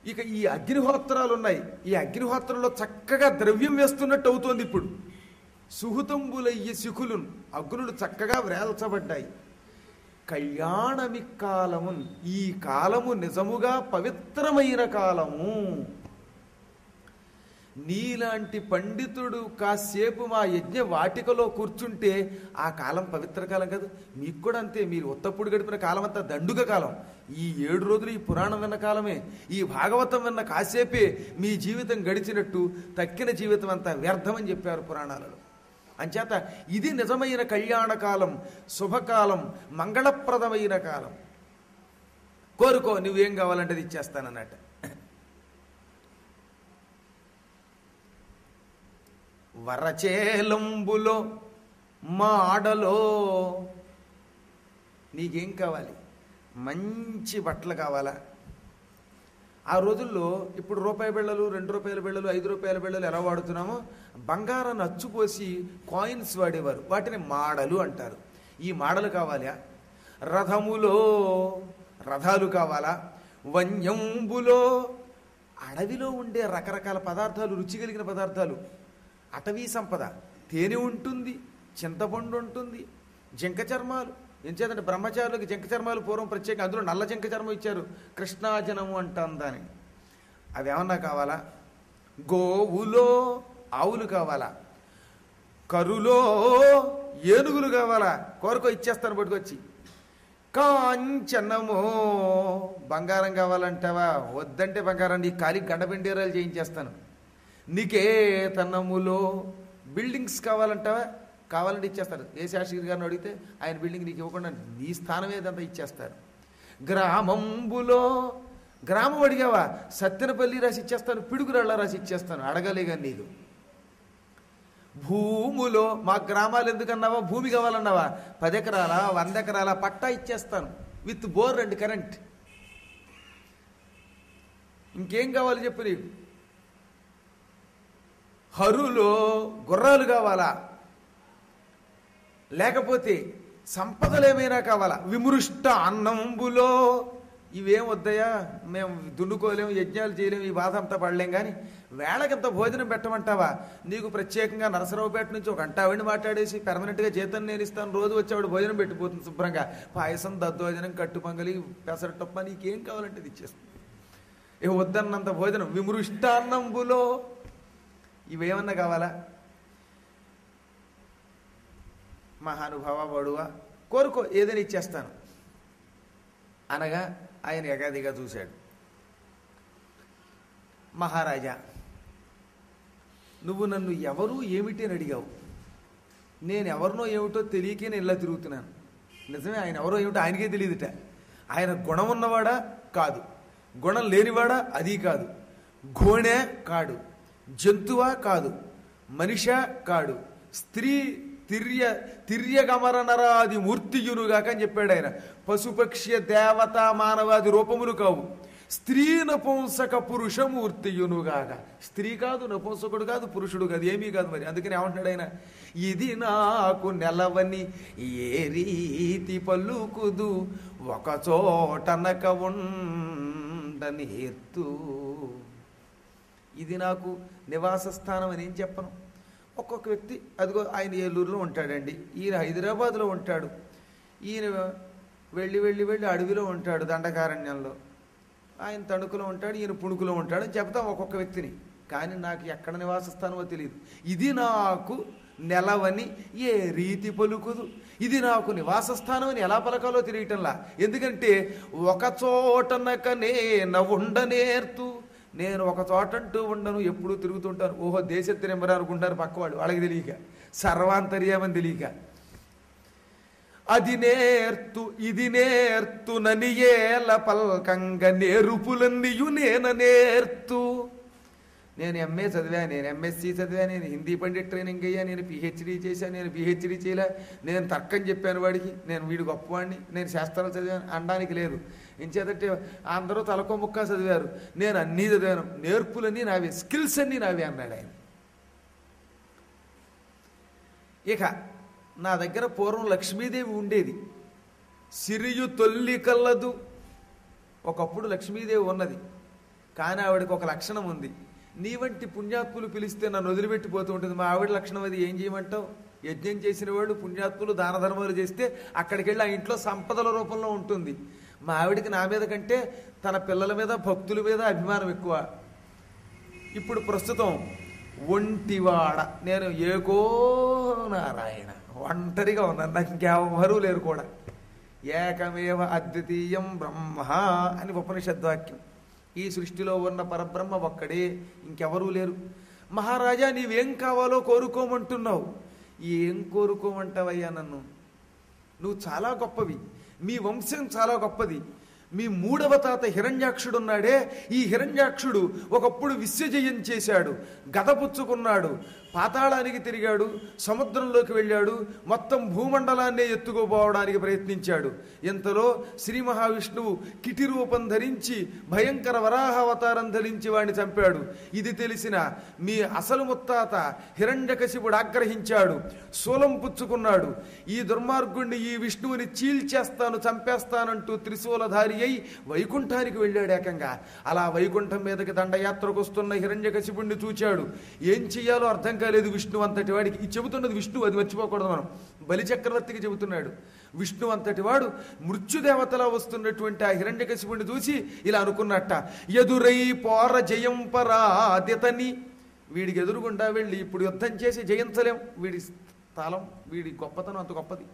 ఇక ఈ అగ్నిహోత్రాలు ఉన్నాయి. ఈ అగ్నిహోత్రంలో చక్కగా ద్రవ్యం వేస్తున్నట్టు అవుతోంది ఇప్పుడు. సుహృతంబులయ్యి శిఖులున్, అగ్నులు చక్కగా వ్రేల్చబడ్డాయి. కళ్యాణమి కాలము, ఈ కాలము నిజముగా పవిత్రమైన కాలము. నీలాంటి పండితుడు కాసేపు మా యజ్ఞ వాటికలో కూర్చుంటే ఆ కాలం పవిత్ర కాలం కాదు. మీకు కూడా అంతే. మీరు ఉత్తప్పుడు గడిపిన కాలం అంతా దండుగ కాలం. ఈ 7 రోజులు ఈ పురాణం విన్న కాలమే, ఈ భాగవతం విన్న కాసేపే మీ జీవితం గడిచినట్టు, తక్కిన జీవితం అంతా వ్యర్థమని చెప్పారు పురాణాలలో. అంచేత ఇది నిజమైన కళ్యాణ కాలం, శుభకాలం, మంగళప్రదమైన కాలం. కోరుకో, నువ్వేం కావాలంటే అది ఇచ్చేస్తానన్నట్టు. వరచేలంబులో మాడలో, నీకేం కావాలి? మంచి బట్టలు కావాలా? ఆ రోజుల్లో ఇప్పుడు రూపాయి బిళ్ళలు, 2 రూపాయల బిళ్ళలు, 5 రూపాయల బిళ్ళలు ఎలా వాడుతున్నామో బంగారాన్ని అచ్చుపోసి కాయిన్స్ వాడేవారు. వాటిని మాడలు అంటారు. ఈ మాడలు కావాలా? రథములో రథాలు కావాలా? వన్యంబులో అడవిలో ఉండే రకరకాల పదార్థాలు, రుచి కలిగిన పదార్థాలు, అటవీ సంపద. తేనె ఉంటుంది, చింతపండు ఉంటుంది, జింక చర్మాలు. ఎంచేతంటే బ్రహ్మచారులకు జింక చర్మాలు పూర్వం ప్రత్యేక, అందులో నల్ల జింక చర్మం ఇచ్చారు, కృష్ణాజనము అంటాం దాని. అవి ఏమన్నా కావాలా? గోవులో ఆవులు కావాలా? కరులో ఏనుగులు కావాలా? కోరుకో, ఇచ్చేస్తాను పట్టుకొచ్చి. కాంచనమో బంగారం కావాలంటావా? వద్దంటే బంగారం నీ కాలికి గండపెండేరాలు చేయించేస్తాను. నికేతనములో బిల్డింగ్స్ కావాలంటావా? కావాలంటే ఇచ్చేస్తారు. ఏ శాస్త్రి గారిని అడిగితే ఆయన బిల్డింగ్ నీకు ఇవ్వకుండా నీ స్థానం ఏదంతా ఇచ్చేస్తారు. గ్రామంబులో, గ్రామం అడిగావా? సత్తెనపల్లి రాసి ఇచ్చేస్తాను, పిడుగురాళ్ళ రాసి ఇచ్చేస్తాను, అడగలేగా నీకు. భూములో, మా గ్రామాలు ఎందుకన్నావా? భూమి కావాలన్నావా? 10 ఎకరాల 100 ఎకరాల పట్టా ఇచ్చేస్తాను, విత్ బోర్ అండ్ కరెంట్. ఇంకేం కావాలి చెప్పు నీకు? హరులో గుర్రాలు కావాలా? లేకపోతే సంపదలు ఏమైనా కావాలా? విమృష్ట అన్నంబులో, ఇవేం వద్దయా, మేము దున్నుకోలేము, యజ్ఞాలు చేయలేము, ఈ బాధ అంతా పడలేం, కానీ వేళకింత భోజనం పెట్టమంటావా? నీకు ప్రత్యేకంగా నరసరావుపేట నుంచి ఒక గంట ఆవిడ మాట్లాడేసి పెర్మనెంట్గా జీతం నేను ఇస్తాను, రోజు వచ్చేవాడు భోజనం పెట్టిపోతుంది శుభ్రంగా. పాయసం, దద్దోజనం, కట్టు పొంగలి, పెసరటప్ప, నీకేం కావాలంటే ఇది ఇచ్చేస్తుంది. ఏ వద్దన్నంత భోజనం. విమృష్టాన్నంబులో, ఇవేమన్నా కావాలా? మహానుభావ బడువా, కోరుకో, ఏదైనా ఇచ్చేస్తాను అనగా ఆయన ఎగాదిగా చూశాడు. మహారాజా, నువ్వు నన్ను ఎవరు ఏమిటి అని అడిగావు. నేను ఎవరినో ఏమిటో తెలియకే నేను ఇలా తిరుగుతున్నాను. నిజమే, ఆయన ఎవరో ఏమిటో ఆయనకే తెలియదుట. ఆయన గుణం ఉన్నవాడా? కాదు. గుణం లేనివాడా? అది కాదు. గోణె కాడు, జంతువా కాదు, మనిషా కాడు, స్త్రీ తిర్యగమర నరాది మూర్తియునుగాక అని చెప్పాడు ఆయన. పశుపక్ష్య దేవత మానవాది రూపములు కావు, స్త్రీ నపుంసక పురుషమూర్తియునుగాక. స్త్రీ కాదు, నపుంసకుడు కాదు, పురుషుడు కాదు, ఏమీ కాదు. మరి అందుకని ఏమంటున్నాడు ఆయన? ఇది నాకు నెలవని ఏ రీతి పలుకుదు, ఒక చోటనక ఉండనేర్తు. ఇది నాకు నివాస స్థానం అని ఏం చెప్పను. ఒక్కొక్క వ్యక్తి, అదిగో ఆయన ఏలూరులో ఉంటాడండి, ఈయన హైదరాబాద్లో ఉంటాడు, ఈయన వెళ్ళి వెళ్ళి వెళ్ళి అడవిలో ఉంటాడు, దండకారణ్యంలో, ఆయన తణుకులో ఉంటాడు, ఈయన పుణుకులో ఉంటాడు అని చెప్తాం ఒక్కొక్క వ్యక్తిని. కానీ నాకు ఎక్కడ నివాస స్థానమో తెలియదు. ఇది నాకు నెలవని ఏ రీతి పలుకుదు, ఇది నాకు నివాస స్థానం అని ఎలా పలకాలో తెలియటంలా. ఎందుకంటే ఒక చోటనక నేను ఉండనేర్తు, నేను ఒక చోటంటూ ఉండను, ఎప్పుడూ తిరుగుతుంటాను. ఓహో, దేశత్తిరెంబరా అనుకుంటారు పక్క వాళ్ళు, వాళ్ళకి తెలియక, సర్వాంతర్యామని తెలియక. అది నేర్తు ఇది నేర్తు ననియేల పల్కంగ నేరుపులన్నీయు నేర్తు. నేను ఎంఏ చదివా, నేను ఎంఎస్సి చదివా, నేను హిందీ పండిట్ ట్రైనింగ్ అయ్యా, నేను పిహెచ్డీ చేశా, నేను పిహెచ్డీ చేయలే, నేను తర్కం చెప్పాను వాడికి, నేను వీడు గొప్పవాడిని, నేను శాస్త్రాలు చదివాను అనడానికి లేదు. ఇంచేదంటే అందరూ తలకో ముక్క చదివారు, నేను అన్నీ చదివాను, నేర్పులన్నీ నావే, స్కిల్స్ అన్నీ నావే అన్నాడు ఆయన. ఇక నా దగ్గర పూర్వం లక్ష్మీదేవి ఉండేది, సిరియు తొల్లి కల్లదు. ఒకప్పుడు లక్ష్మీదేవి ఉన్నది, కానీ ఆవిడకి ఒక లక్షణం ఉంది. నీ వంటి పుణ్యాత్ములు పిలిస్తే నన్ను వదిలిపెట్టిపోతూ ఉంటుంది. మా ఆవిడ లక్షణం అది. ఏం చేయమంటావు? యజ్ఞం చేసిన వాళ్ళు పుణ్యాత్ములు దాన ధర్మాలు చేస్తే అక్కడికి వెళ్ళి ఆ ఇంట్లో సంపదల రూపంలో ఉంటుంది. మా ఆవిడికి నా మీద కంటే తన పిల్లల మీద భక్తుల మీద అభిమానం ఎక్కువ. ఇప్పుడు ప్రస్తుతం ఒంటివాడ, నేను ఏకో నారాయణ, ఒంటరిగా ఉన్నాను, నాకు ఇంకెవరూ లేరు కూడా. ఏకమేవ అద్వితీయం బ్రహ్మ అని ఉపనిషద్వాక్యం. ఈ సృష్టిలో ఉన్న పరబ్రహ్మ ఒక్కడే, ఇంకెవరూ లేరు. మహారాజా నీవేం కావాలో కోరుకోమంటున్నావు. ఏం కోరుకోమంటావయ్యా నన్ను? నువ్వు చాలా గొప్పవి, మీ వంశం చాలా గొప్పది. మీ మూడవ తాత హిరణ్యాక్షుడున్నాడే, ఈ హిరణ్యాక్షుడు ఒకప్పుడు విశ్వజయం చేశాడు, గద పుచ్చుకున్నాడు, పాతాళానికి తిరిగాడు, సముద్రంలోకి వెళ్ళాడు, మొత్తం భూమండలాన్నే ఎత్తుకుపోవడానికి ప్రయత్నించాడు. ఇంతలో శ్రీ మహావిష్ణువు కిటి రూపం ధరించి భయంకర వరాహావతారం ధరించి వాడిని చంపాడు. ఇది తెలిసిన మీ అసలు ముత్తాత హిరణ్యకశిపుడు ఆగ్రహించాడు, శూలం పుచ్చుకున్నాడు. ఈ దుర్మార్గుణ్ణి, ఈ విష్ణువుని చీల్చేస్తాను, చంపేస్తానంటూ త్రిశూలధారి అయి వైకుంఠానికి వెళ్ళాడు ఏకంగా. అలా వైకుంఠం మీదకి దండయాత్రకు వస్తున్న హిరణ్యకశిపుణ్ణి చూచాడు. ఏం చెయ్యాలో అర్థం కాలేదు విష్ణు అంతటి వాడికి. ఇది చెబుతున్నది విష్ణు, అది మర్చిపోకూడదు మనం. బలిచక్రవర్తికి చెబుతున్నాడు. విష్ణు అంతటి వాడు మృత్యుదేవతలా వస్తున్నటువంటి ఆ హిరణ్యకశిపుణ్ణి చూసి ఇలా అనుకున్నట్ట, ఎదురై పోర జయం పరాదితని. వీడికి ఎదురుగుండా వెళ్ళి ఇప్పుడు యుద్ధం చేసి జయించలేం. వీడి స్థలం, వీడి గొప్పతనం అంత గొప్పది.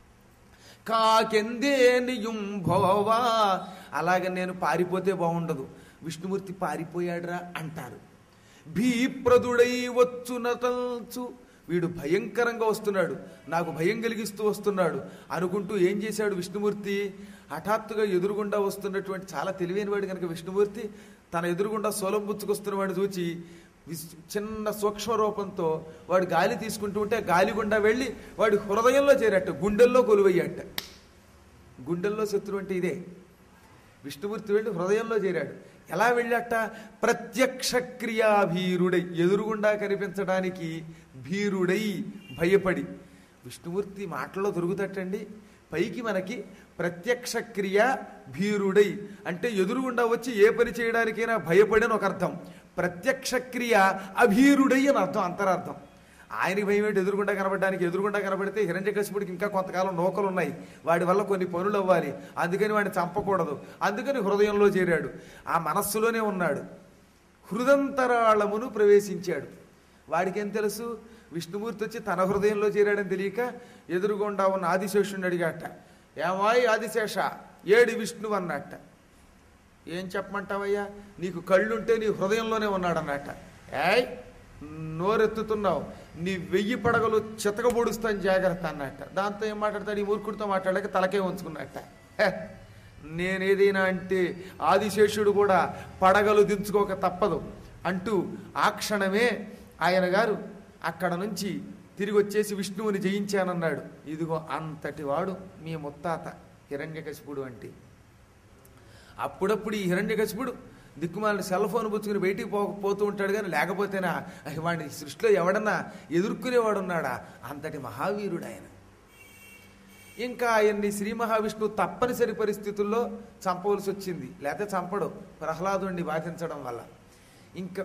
కాకెందేనియుం భోవా, అలాగే నేను పారిపోతే బాగుండదు, విష్ణుమూర్తి పారిపోయాడురా అంటారు. భీప్రదుడై వచ్చునతల్చు, వీడు భయంకరంగా వస్తున్నాడు, నాకు భయం కలిగిస్తూ వస్తున్నాడు అనుకుంటూ ఏం చేశాడు విష్ణుమూర్తి? హఠాత్తుగా ఎదురుగుండా వస్తున్నటువంటి, చాలా తెలివైన వాడు కనుక విష్ణుమూర్తి తన ఎదురుగుండా సోలం పుచ్చుకొస్తున్న వాడిని చూచి చిన్న సూక్ష్మ రూపంతో వాడు గాలి తీసుకుంటూ ఉంటే గాలి గుండా వెళ్ళి వాడి హృదయంలో చేరట్టు, గుండెల్లో కొలువయ్యాట. గుండెల్లో శత్రువు అంటే ఇదే. విష్ణుమూర్తి వెళ్ళి హృదయంలో చేరాడు. ఎలా వెళ్ళాట? ప్రత్యక్ష క్రియాభీరుడై, ఎదురుగుండా కనిపించడానికి భీరుడై, భయపడి. విష్ణుమూర్తి మాటల్లో దొరుకుతట్టండి. పైకి మనకి ప్రత్యక్ష క్రియ భీరుడై అంటే ఎదురుగుండా వచ్చి ఏ పని చేయడానికైనా భయపడని ఒక అర్థం. ప్రత్యక్ష క్రియ అభీరుడై అని అర్థం, అంతరార్థం. ఆయనకి భయం ఏంటి? ఎదురుగుండా కనబడడానికి. ఎదురుగుండా కనబడితే హిరణ్యకశిపుడికి ఇంకా కొంతకాలం నూకలు ఉన్నాయి, వాడి వల్ల కొన్ని పనులు అవ్వాలి, అందుకని వాడిని చంపకూడదు. అందుకని హృదయంలో చేరాడు, ఆ మనస్సులోనే ఉన్నాడు. హృదంతరాళమును ప్రవేశించాడు. వాడికేం తెలుసు? విష్ణుమూర్తి వచ్చి తన హృదయంలో చేరాడని తెలియక ఎదురుగుండా ఉన్న ఆదిశేషుడిని అడిగాట, ఏమాయి ఆదిశేష, ఏడి విష్ణువు అన్నట్ట. ఏం చెప్పమంటావయ్యా, నీకు కళ్ళుంటే నీ హృదయంలోనే ఉన్నాడన్నట్ట. ఏయ్ నోరెత్తుతున్నావు, నీ 1000 పడగలు చితకబొడుస్తాను జాగ్రత్త అన్నట్ట. దాంతో ఏం మాట్లాడతాడు? ఈ మూర్ఖుడితో మాట్లాడలేక తలకే ఉంచుకున్నట్ట. నేనేదైనా అంటే ఆదిశేషుడు కూడా పడగలు దించుకోక తప్పదు అంటూ ఆ క్షణమే ఆయన గారు అక్కడ నుంచి తిరిగి వచ్చేసి విష్ణువుని జయించానన్నాడు. ఇదిగో అంతటి వాడు మీ ముత్తాత హిరణ్యకశిపుడు అంటే. అప్పుడప్పుడు ఈ హిరణ్యకశిపుడు దిక్కుమాలని సెల్ ఫోన్ పుచ్చుకుని బయటికి పోతూ ఉంటాడు, కానీ లేకపోతేనా వాడి సృష్టిలో ఎవడన్నా ఎదుర్కొనేవాడు ఉన్నాడా? అంతటి మహావీరుడు ఆయన. ఇంకా ఆయన్ని శ్రీ మహావిష్ణువు తప్పనిసరి పరిస్థితుల్లో చంపవలసి వచ్చింది, లేకపోతే చంపడు ప్రహ్లాదుడిని బాధించడం వల్ల. ఇంకా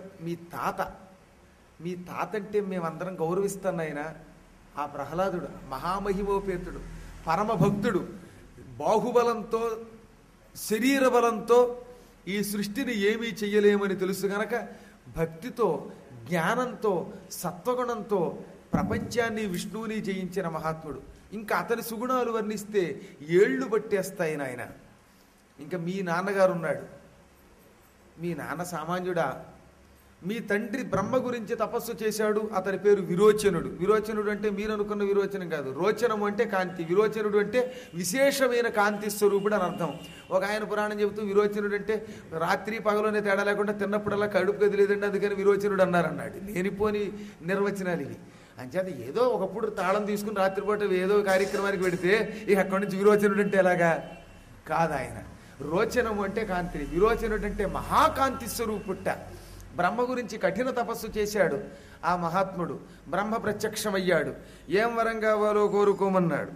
మీ తాత అంటే మేమందరం గౌరవిస్తాను ఆయన. ఆ ప్రహ్లాదుడు మహామహిమోపేతుడు, పరమభక్తుడు, బాహుబలంతో శరీర బలంతో ఈ సృష్టిని ఏమీ చెయ్యలేమని తెలుసు గనక భక్తితో, జ్ఞానంతో, సత్వగుణంతో ప్రపంచాన్ని, విష్ణువుని జయించిన మహాత్ముడు. ఇంకా అతని సుగుణాలు వర్ణిస్తే ఏళ్ళు పట్టేస్తాయి నాయన. ఇంకా మీ నాన్నగారు ఉన్నాడు. మీ నాన్న సామాన్యుడా? మీ తండ్రి బ్రహ్మ గురించి తపస్సు చేశాడు, అతని పేరు విరోచనుడు. విరోచనుడు అంటే మీరు అనుకున్న విరోచనం కాదు, రోచనము అంటే కాంతి. విరోచనుడు అంటే విశేషమైన కాంతి స్వరూపుడు అని అర్థం. ఒక ఆయన పురాణం చెబుతూ విరోచనుడు అంటే రాత్రి పగలోనే తేడా లేకుండా తిన్నప్పుడల్లా కడుపు కదిలేదండి, అందుకని విరోచనుడు అన్నారన్నాడు. లేనిపోని నిర్వచనాలు ఇవి. అంచేత ఏదో ఒకప్పుడు తాళం తీసుకుని రాత్రిపూట ఏదో కార్యక్రమానికి పెడితే ఇక అక్కడి నుంచి విరోచనుడు అంటే ఎలాగా? కాదు ఆయన. రోచనము అంటే కాంతి, విరోచనుడు అంటే మహాకాంతి స్వరూపుట్ట. బ్రహ్మ గురించి కఠిన తపస్సు చేశాడు ఆ మహాత్ముడు. బ్రహ్మ ప్రత్యక్షమయ్యాడు. ఏం వరం కావాలో కోరుకోమన్నాడు.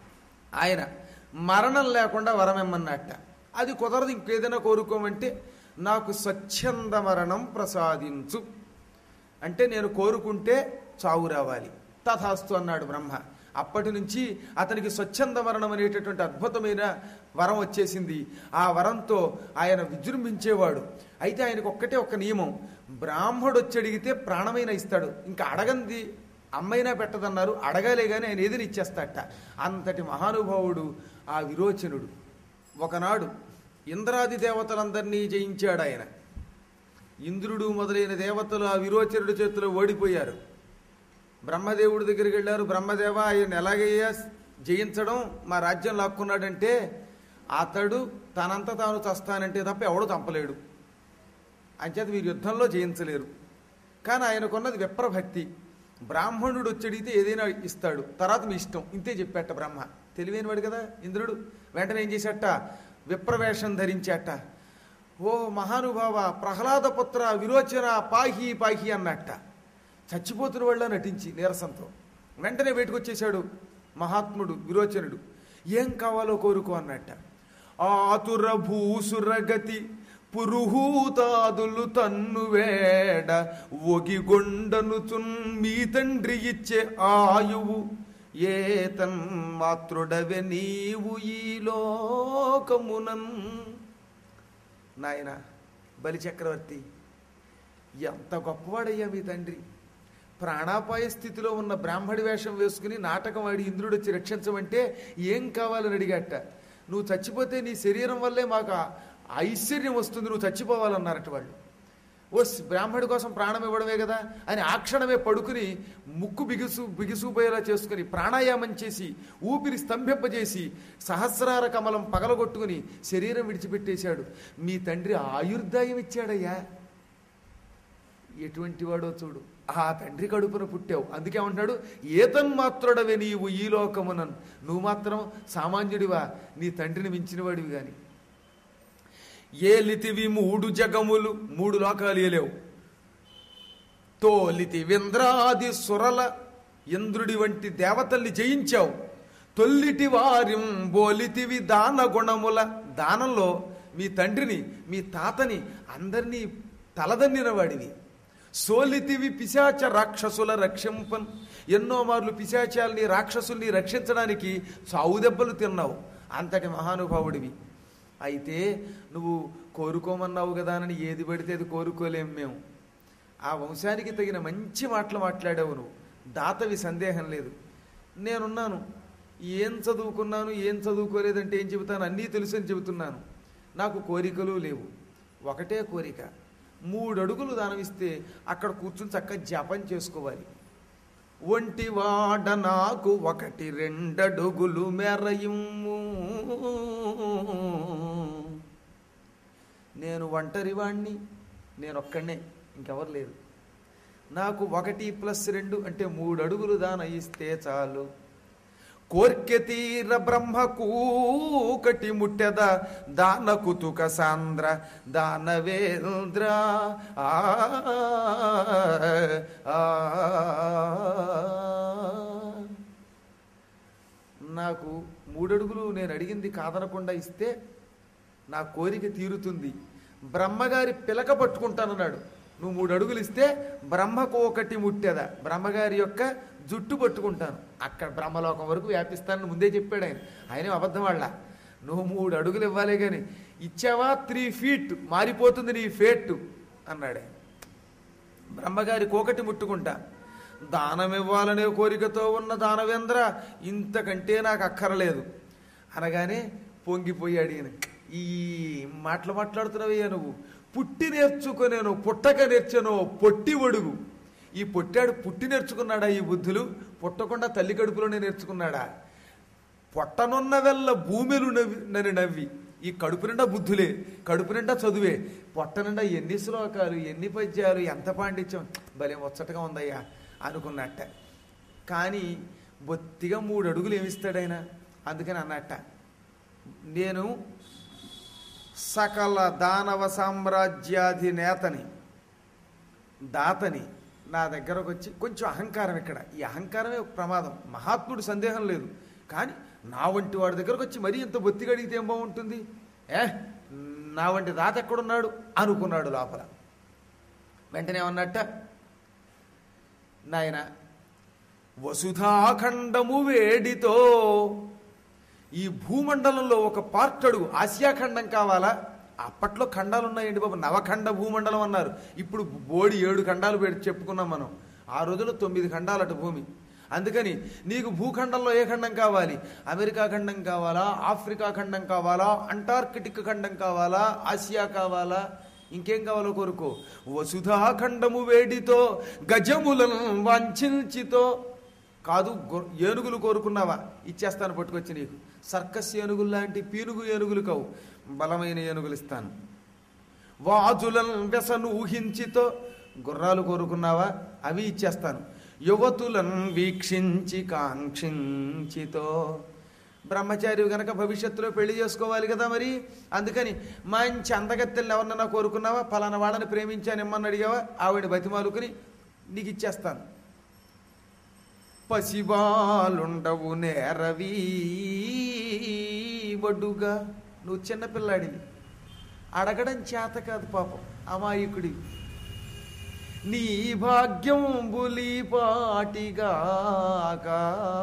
ఆయన మరణం లేకుండా వరం ఇమ్మన్నట్ట. అది కుదరదు, ఇంకేదైనా కోరుకోమంటే నాకు స్వచ్ఛంద మరణం ప్రసాదించు. అంటే నేను కోరుకుంటే చావు రావాలి. తథాస్తు అన్నాడు బ్రహ్మ. అప్పటి నుంచి అతనికి స్వచ్ఛంద మరణం అనేటటువంటి అద్భుతమైన వరం వచ్చేసింది. ఆ వరంతో ఆయన విజృంభించేవాడు. అయితే ఆయనకు ఒక్కటే ఒక్క నియమం, బ్రాహ్మడు వచ్చి అడిగితే ప్రాణమైన ఇస్తాడు, ఇంకా అడగంది అమ్మైనా పెట్టదన్నారు, అడగాలే కానీ ఆయన ఏదిని ఇచ్చేస్తాట. అంతటి మహానుభావుడు ఆ విరోచనుడు. ఒకనాడు ఇంద్రాది దేవతలందరినీ జయించాడు ఆయన. ఇంద్రుడు మొదలైన దేవతలు ఆ విరోచనుడి చేతిలో ఓడిపోయారు. బ్రహ్మదేవుడి దగ్గరికి వెళ్ళారు. బ్రహ్మదేవ, ఆయన ఎలాగయ్యా జయించడం, మా రాజ్యం లాక్కున్నాడంటే అతడు తనంత తాను చస్తానంటే తప్ప ఎవడు చంపలేడు, అంచేత మీరు యుద్ధంలో జయించలేరు. కానీ ఆయనకున్నది విప్రభక్తి. బ్రాహ్మణుడు వచ్చడిగితే ఏదైనా ఇస్తాడు, తర్వాత మీ ఇష్టం, ఇంతే చెప్పాట బ్రహ్మ. తెలివైనవాడు కదా ఇంద్రుడు. వెంటనే ఏం చేశాట, విప్రవేషం ధరించాట. ఓ మహానుభావ, ప్రహ్లాదపుత్ర విరోచన పాహి పాహి అన్నట్ట. చచ్చిపోతున్న వాళ్ళ నటించి నీరసంతో వెంటనే బయటకు వచ్చేశాడు మహాత్ముడు విరోచనుడు. ఏం కావాలో కోరుకో అన్నట్ట. ఆతుర భూసురగతి పురుహూతాదులు తన్ను వేడ ఒగిగొండనుచున్ మీ తండ్రి ఇచ్చే ఆయువు ఏ తన్మాతృడవె నీవు ఈ లోకమునన్. నాయన బలిచక్రవర్తి, ఎంత గొప్పవాడయ్యా మీ తండ్రి. ప్రాణాపాయ స్థితిలో ఉన్న బ్రాహ్మడి వేషం వేసుకుని నాటకం ఆడి ఇంద్రుడు వచ్చి రక్షించమంటే ఏం కావాలని అడిగాట. నువ్వు చచ్చిపోతే నీ శరీరం వల్లే మాకు ఐశ్వర్యం వస్తుంది, నువ్వు చచ్చిపోవాలన్నారట వాళ్ళు. ఓ బ్రాహ్మడి కోసం ప్రాణం ఇవ్వడమే కదా అని ఆ క్షణమే పడుకుని ముక్కు బిగుసుపోయేలా చేసుకుని ప్రాణాయామం చేసి ఊపిరి స్తంభింపజేసి సహస్రార కమలం పగలగొట్టుకుని శరీరం విడిచిపెట్టేశాడు. మీ తండ్రి ఆయుర్దాయం ఇచ్చాడయ్యా. ఎటువంటి వాడో చూడు, ఆ తండ్రి కడుపున పుట్టావు. అందుకే ఉంటాడు, ఏతన్మాత్రుడవే నీవు ఈ లోకమునన్. నువ్వు మాత్రం సామాన్యుడివా, నీ తండ్రిని మించినవాడివి గాని. ఏలితివి మూడు జగములు, మూడు లోకాలు ఏలేవు. తోలితి వింద్రాది సురల, ఇంద్రుడి వంటి దేవతల్ని జయించావు. తొల్లిటి వారిం బోలితివి దాన గుణముల, దానంలో మీ తండ్రిని మీ తాతని అందరినీ తలదన్నిన వాడివి. సోలితివి పిశాచ రాక్షసుల రక్షింపన్, ఎన్నో మార్లు పిశాచాల్ని రాక్షసుల్ని రక్షించడానికి చావు దెబ్బలు తిన్నావు. అంతటి మహానుభావుడివి. అయితే నువ్వు కోరుకోమన్నావు కదా అని ఏది పడితే అది కోరుకోలేము మేము. ఆ వంశానికి తగిన మంచి మాటలు మాట్లాడావు నువ్వు. దాతవి, సందేహం లేదు. నేనున్నాను, ఏం చదువుకున్నాను ఏం చదువుకోలేదంటే ఏం చెబుతాను, అన్నీ తెలుసు అని చెబుతున్నాను. నాకు కోరికలు లేవు. ఒకటే కోరిక, 3 అడుగులు దానమిస్తే అక్కడ కూర్చుని చక్కగా జపం చేసుకోవాలి. ఒంటివాడ నాకు 1-2 అడుగులు మెరయుము. నేను ఒంటరివాణ్ణి, నేను ఒక్కడే, ఇంకెవరు లేరు. నాకు 1+2 అంటే 3 అడుగులు దాన ఇస్తే చాలు. కోర్కె తీర బ్రహ్మకూకటి ముట్టెద దాన కుతుక సాంద్ర దానవేంద్ర. నాకు 3 అడుగులు నేను అడిగింది కాదనకుండా ఇస్తే నా కోరిక తీరుతుంది. బ్రహ్మగారి పిలక పట్టుకుంటానన్నాడు. నువ్వు 3 అడుగులు ఇస్తే బ్రహ్మకు ఒకటి ముట్టేదా, బ్రహ్మగారి యొక్క జుట్టు పట్టుకుంటాను, అక్కడ బ్రహ్మలోకం వరకు వ్యాపిస్తానని ముందే చెప్పాడు ఆయన. ఆయనే అబద్ధం వాళ్ళ. నువ్వు 3 అడుగులు ఇవ్వాలే కానీ ఇచ్చావా 3 ఫీట్ మారిపోతుంది నీ ఫేట్ అన్నాడు ఆయన. బ్రహ్మగారి కోకటి ముట్టుకుంటా. దానం ఇవ్వాలనే కోరికతో ఉన్న దానవేంద్ర, ఇంతకంటే నాకు అక్కరలేదు అనగానే పొంగిపోయి అడిగిన, ఈ మాటలు మాట్లాడుతున్నావయ్యా నువ్వు. పుట్టి నేర్చుకునేను పుట్టక నేర్చాను పొట్టి ఒడుగు. ఈ పొట్టాడు పుట్టి నేర్చుకున్నాడా ఈ బుద్ధులు? పుట్టకుండా తల్లి కడుపులోనే నేర్చుకున్నాడా? పొట్టనున్న వెళ్ళ భూమిలు నన్ను నవ్వి, ఈ కడుపు నిండా బుద్ధులే, కడుపు నిండా చదువే, పొట్ట నిండా ఎన్ని శ్లోకాలు ఎన్ని పద్యాలు ఎంత పాండిత్యం, భలే ముచ్చటగా ఉందయ్యా అనుకున్నట్ట. కానీ బొత్తిగా 3 అడుగులు ఏమిస్తాడైనా. అందుకని అన్నట్ట, నేను సకల దానవ సామ్రాజ్యాధినేతని, దాతని. నా దగ్గరకు వచ్చి కొంచెం అహంకారం, ఇక్కడ ఈ అహంకారమే ఒక ప్రమాదం. మహాత్ముడు సందేహం లేదు, కానీ నా వంటి వాడి దగ్గరకు వచ్చి మరీ ఇంత బొత్తిగా అడిగితే ఏం బాగుంటుంది? నా వంటి తాత ఎక్కడున్నాడు అనుకున్నాడు లోపల. వెంటనే ఏమన్నట్ట, నాయన వసుధాఖండము వేడితో ఈ భూమండలంలో ఒక పార్ట్ అడుగు, ఆసియాఖండం కావాలా? అప్పట్లో ఖండాలు ఉన్నాయండి బాబు, నవఖండ భూమండలం అన్నారు. ఇప్పుడు బోడి 7 ఖండాలు చెప్పుకున్నాం మనం. ఆ రోజుల్లో 9 ఖండాలట భూమి. అందుకని నీకు భూఖండంలో ఏ ఖండం కావాలి? అమెరికా ఖండం కావాలా, ఆఫ్రికా ఖండం కావాలా, అంటార్కిటిక్ ఖండం కావాలా, ఆసియా కావాలా, ఇంకేం కావాలో కోరుకో. వసుధాఖండము వేడితో గజములను వాంఛించితో, కాదు ఏనుగులు కోరుకున్నావా? ఇచ్చేస్తాను పట్టుకొచ్చి నీకు. సర్కస్ ఏనుగులు లాంటి పీనుగు ఏనుగులు కావు, బలమైన ఏనుగులు ఇస్తాను. వాజులను వ్యసను ఊహించితో, గుర్రాలు కోరుకున్నావా? అవి ఇచ్చేస్తాను. యువతులను వీక్షించి కాంక్షించితో, బ్రహ్మచారి గనక భవిష్యత్తులో పెళ్లి చేసుకోవాలి కదా మరి, అందుకని మంచి అందగత్తెల్ని ఎవరన్నా కోరుకున్నావా? ఫలానా వాళ్ళని ప్రేమించానిమ్మని అడిగావా? ఆవిడ బతిమాలుకుని నీకు ఇచ్చేస్తాను. పసిబాలుండవు నేరవీ వడ్డుగా, నువ్వు చిన్నపిల్లాడివి, అడగడం చేత కాదు పాపం, అమాయకుడివి. నీ భాగ్యం బులిపాటిగాక,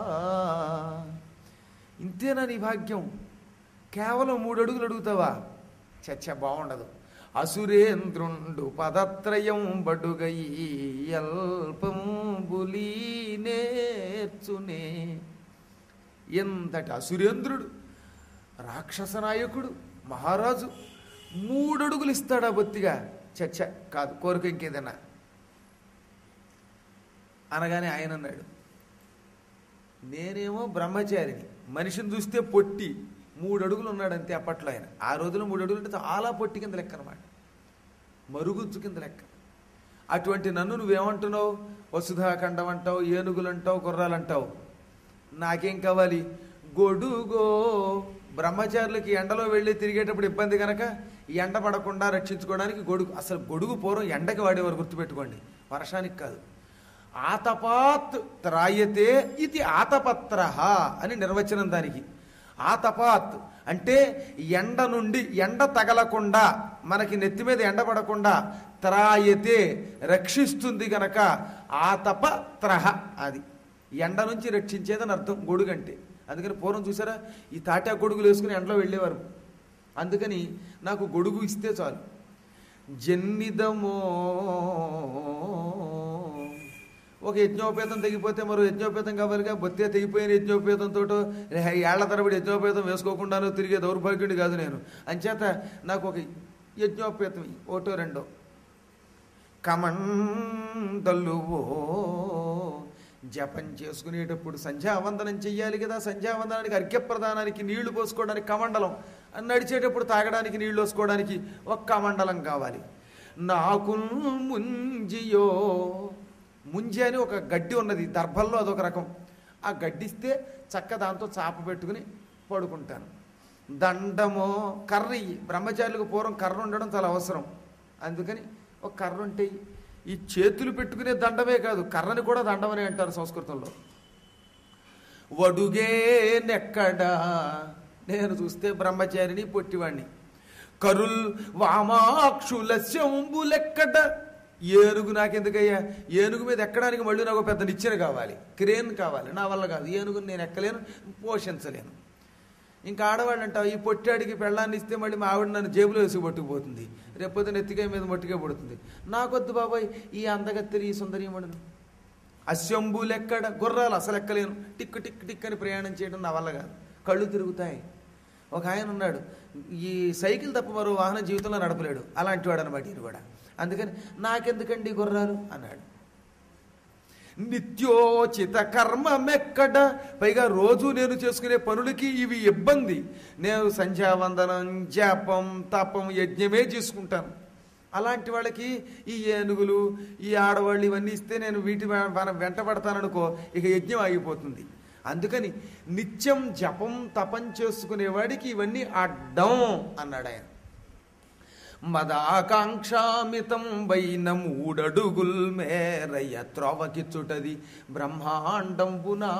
ఇంతేనా నీ భాగ్యం? కేవలం 3 అడుగులు అడుగుతావా? చచ్చ బాగుండదు. అసురేంద్రుండు పదత్రయం బడుగై అల్పంబులీ నేర్చునే. ఎంతటి అసురేంద్రుడు, రాక్షస నాయకుడు, మహారాజు 3 అడుగులు ఇస్తాడా బొత్తిగా? చచ్చ కాదు, కోరిక ఇంకేదన్నా అనగానే ఆయన అన్నాడు, నేనేమో బ్రహ్మచారిని, మనిషిని చూస్తే పొట్టి, 3 అడుగులు ఉన్నాడంతే అప్పట్లో ఆయన. ఆ రోజులో 3 అడుగులు అంటే చాలా పొట్టి కింద లెక్క అనమాట, మరుగుజ్జు కింద లెక్క. అటువంటి నన్ను నువ్వేమంటున్నావు? వసుధాఖండం అంటావు, ఏనుగులు అంటావు, గుర్రాలు అంటావు. నాకేం కావాలి? గొడుగో. బ్రహ్మచారులకి ఎండలో వెళ్ళి తిరిగేటప్పుడు ఇబ్బంది కనుక ఈ ఎండ పడకుండా రక్షించుకోవడానికి గొడుగు. అసలు గొడుగు పూర్వం ఎండకి వాడేవారు, గుర్తుపెట్టుకోండి, వర్షానికి కాదు. ఆతపాత్ త్రాయతే ఇది ఆతపత్ర అని నిర్వచనం దానికి. ఆతపాత్ అంటే ఎండ నుండి, ఎండ తగలకుండా, మనకి నెత్తి మీద ఎండ పడకుండా త్రాయతే రక్షిస్తుంది గనక ఆతపత్రహ, అది ఎండ నుంచి రక్షించేదని అర్థం గొడుగు అంటే. అందుకని పూర్వం చూసారా, ఈ తాటా గొడుగులు వేసుకుని ఎండలో వెళ్ళేవారు. అందుకని నాకు గొడుగు ఇస్తే చాలు. జన్నిదమో, ఒక యజ్ఞోపేతం తెగిపోతే మరో యజ్ఞోపేతం కావాలిగా. బొత్తే తెగిపోయిన యజ్ఞోపేతంతో ఏళ్ల తరబడి యజ్ఞోపేతం వేసుకోకుండాను తిరిగే దౌర్భాగ్యుడి కాదు నేను. అంచేత నాకు ఒక యజ్ఞోపేతం 1-2 కమండలువో. జపం చేసుకునేటప్పుడు సంధ్యావందనం చెయ్యాలి కదా. సంధ్యావందనానికి అర్ఘ్యప్రదానానికి నీళ్లు పోసుకోవడానికి కమండలం, నడిచేటప్పుడు తాగడానికి నీళ్లు పోసుకోవడానికి ఒక కమండలం కావాలి. నాకు ముంజియో, ముంజి అని ఒక గడ్డి ఉన్నది దర్భల్లో, అదొక రకం. ఆ గడ్డిస్తే చక్క దాంతో చాప పెట్టుకుని పడుకుంటాను. దండమో, కర్ర. బ్రహ్మచారులకు పూర్వం కర్ర ఉండడం చాలా అవసరం. అందుకని ఒక కర్ర ఉంటే, ఈ చేతులు పెట్టుకునే దండమే కాదు, కర్రని కూడా దండమని అంటారు సంస్కృతంలో. వడుగే నెక్కడా, నేను చూస్తే బ్రహ్మచారిని, పొట్టివాణ్ణి. కరుల్ వామాక్షుల శంబులెక్కట, ఏనుగు నాకెందుకయ్యా? ఏనుగు మీద ఎక్కడానికి మళ్ళీ నాకు పెద్ద నిచ్చెన కావాలి, క్రేన్ కావాలి. నా వల్ల కాదు, ఏనుగుని నేను ఎక్కలేను, పోషించలేను. ఇంకా ఆడవాళ్ళు అంటావు, ఈ పొట్టాడికి పెళ్ళాన్ని ఇస్తే మళ్ళీ మా ఆవిడ నన్ను జేబులో వేసి పట్టుకుపోతుంది, రేపొద్దు నెత్తికాయ మీద మట్టుకే పడుతుంది. నాకొద్దు బాబాయ్ ఈ అందగత్తెరి, ఈ సుందరీమణులు. అశంభులు ఎక్కడ, గుర్రాలు అసలు ఎక్కలేను, టిక్ టిక్ టిక్ అని ప్రయాణం చేయడం నా వల్ల కాదు, కళ్ళు తిరుగుతాయి. ఒక ఆయన ఉన్నాడు, ఈ సైకిల్ తప్ప మరో వాహనం జీవితంలో నడపలేడు, అలాంటి వాడు అనమాట ఈయన కూడా. అందుకని నాకెందుకండి గుర్రాలు అన్నాడు. నిత్యోచిత కర్మమెక్కడ, పైగా రోజు నేను చేసుకునే పనులకి ఇవి ఇబ్బంది. నేను సంధ్యావందనం, జపం, తపం, యజ్ఞమే చేసుకుంటాను. అలాంటి వాళ్ళకి ఈ ఏనుగులు, ఈ ఆడవాళ్ళు ఇవన్నీ ఇస్తే నేను వీటి వెంట పడతాననుకో, ఇక యజ్ఞం ఆగిపోతుంది. అందుకని నిత్యం జపం, తపం చేసుకునేవాడికి ఇవన్నీ అడ్డం అన్నాడు ఆయన. మదాకాంక్షామితం వైన 3 అడుగుల్ మేరయ్య త్రోవకిచ్చుటది బ్రహ్మాండంబు నా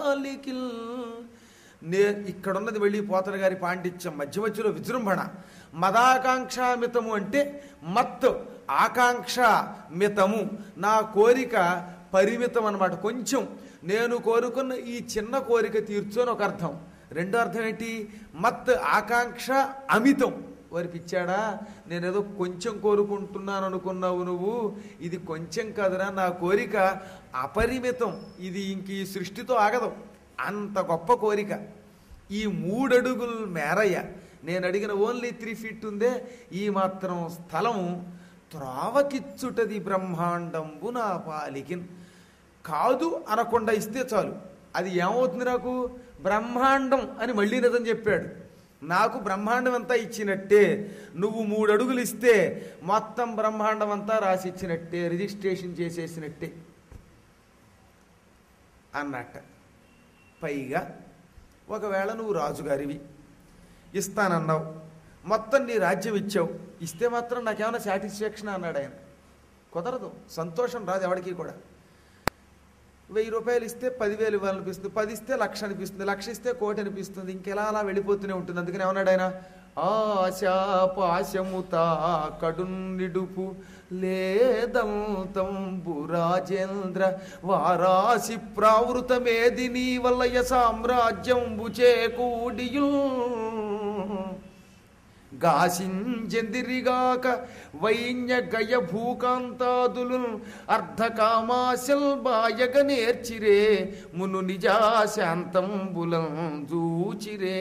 పాలికిల్. ఇక్కడున్నది వెళ్ళి పోతన గారి పాండిత్యం, మధ్య మధ్యలో విజృంభణ. మదాకాంక్షామితము అంటే మత్ ఆకాంక్ష మితము, నా కోరిక పరిమితం అన్నమాట. కొంచెం నేను కోరుకున్న ఈ చిన్న కోరిక తీర్చు అని ఒక అర్థం. రెండో అర్థం ఏంటి? మత్ ఆకాంక్ష అమితం. వారి పిచ్చాడా, నేనేదో కొంచెం కోరుకుంటున్నాను అనుకున్నావు నువ్వు, ఇది కొంచెం కాదురా, నా కోరిక అపరిమితం, ఇది ఇంక ఈ సృష్టితో ఆగదు, అంత గొప్ప కోరిక. ఈ 3 అడుగులు మేరయ్య, నేను అడిగిన ఓన్లీ 3 feet ఉందే, ఈ మాత్రం స్థలం త్రోవకిచ్చుటది బ్రహ్మాండంబు నా పాలికిన్. కాదు అనకుండా ఇస్తే చాలు, అది ఏమవుతుంది? నాకు బ్రహ్మాండం అని మళ్ళీ నిజం చెప్పాడు. నాకు బ్రహ్మాండం అంతా ఇచ్చినట్టే, నువ్వు 3 అడుగులు ఇస్తే మొత్తం బ్రహ్మాండం అంతా రాసి ఇచ్చినట్టే, రిజిస్ట్రేషన్ చేసేసినట్టే అన్నట్ట. పైగా ఒకవేళ నువ్వు రాజుగారివి, ఇస్తానన్నావు, మొత్తం నీ రాజ్యం ఇచ్చావు, ఇస్తే మాత్రం నాకేమైనా సాటిస్ఫాక్షన్ అన్నాడు ఆయన. కుదరదు, సంతోషం రాదు ఎవరికి కూడా. 1000 రూపాయలు ఇస్తే 10,000 ఇవ్వాలనిపిస్తుంది, 10 ఇస్తే 1,00,000 అనిపిస్తుంది, 1,00,000 ఇస్తే 1,00,000 అనిపిస్తుంది, ఇంకెలా అలా వెళ్ళిపోతూనే ఉంటుంది. అందుకని ఏమన్నాడు ఆయన? ఆశాపాశముతా కడున్నిడుపు లేదంతంబు రాజేంద్ర వారాసి ప్రావృతమేది నీ వల్లయ సామ్రాజ్యంబు చేకూడియు గాసించెందిరిగాక వైన్య గయ భూకాంతాదులు అర్ధకామాశల్ బాయగ నేర్చిరే మును నిజాశాంతంబులం జూచిరే.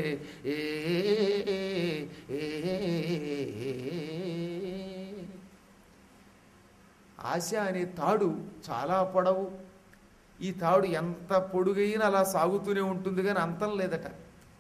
ఆశ అనే తాడు చాలా పొడవు. ఈ తాడు ఎంత పొడుగైనా అలా సాగుతూనే ఉంటుంది, కానీ అంతం లేదట.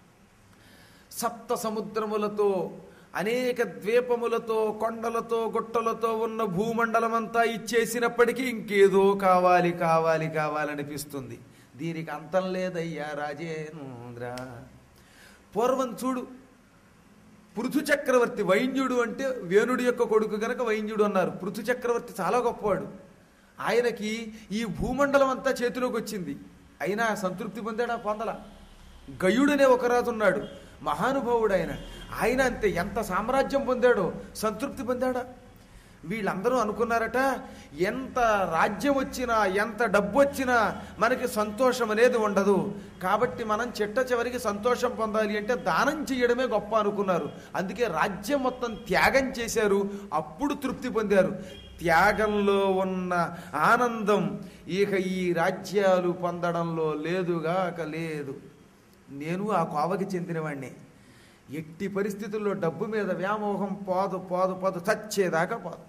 7 సముద్రములతో, అనేక ద్వీపములతో, కొండలతో, గుట్టలతో ఉన్న భూమండలమంతా ఇచ్చేసినప్పటికీ ఇంకేదో కావాలి కావాలి కావాలనిపిస్తుంది. దీనికి అంతం లేదయ్యా రాజేంద్ర. పూర్వం చూడు, పృథు చక్రవర్తి, వైన్యుడు అంటే వేణుడి యొక్క కొడుకు గనక వైన్యుడు అన్నారు. పృథు చక్రవర్తి చాలా గొప్పవాడు. ఆయనకి ఈ భూమండలం అంతా చేతిలోకి వచ్చింది, అయినా సంతృప్తి పొందాడా? పొందల. గయుడనే ఒక రాజు ఉన్నాడు, మహానుభావుడు ఆయన. ఆయన అంతే, ఎంత సామ్రాజ్యం పొందాడో, సంతృప్తి పొందాడా? వీళ్ళందరూ అనుకున్నారట, ఎంత రాజ్యం వచ్చినా, ఎంత డబ్బు వచ్చినా మనకి సంతోషం అనేది ఉండదు, కాబట్టి మనం చిట్ట చివరికి సంతోషం పొందాలి అంటే దానం చేయడమే గొప్ప అనుకున్నారు. అందుకే రాజ్యం మొత్తం త్యాగం చేశారు, అప్పుడు తృప్తి పొందారు. త్యాగంలో ఉన్న ఆనందం ఇక ఈ రాజ్యాలు పొందడంలో లేదుగాక లేదు. నేను ఆ కోవకి చెందినవాణ్ణి. ఎట్టి పరిస్థితుల్లో డబ్బు మీద వ్యామోహం పోదు పోదు పోదు, చచ్చేదాకా పోదు.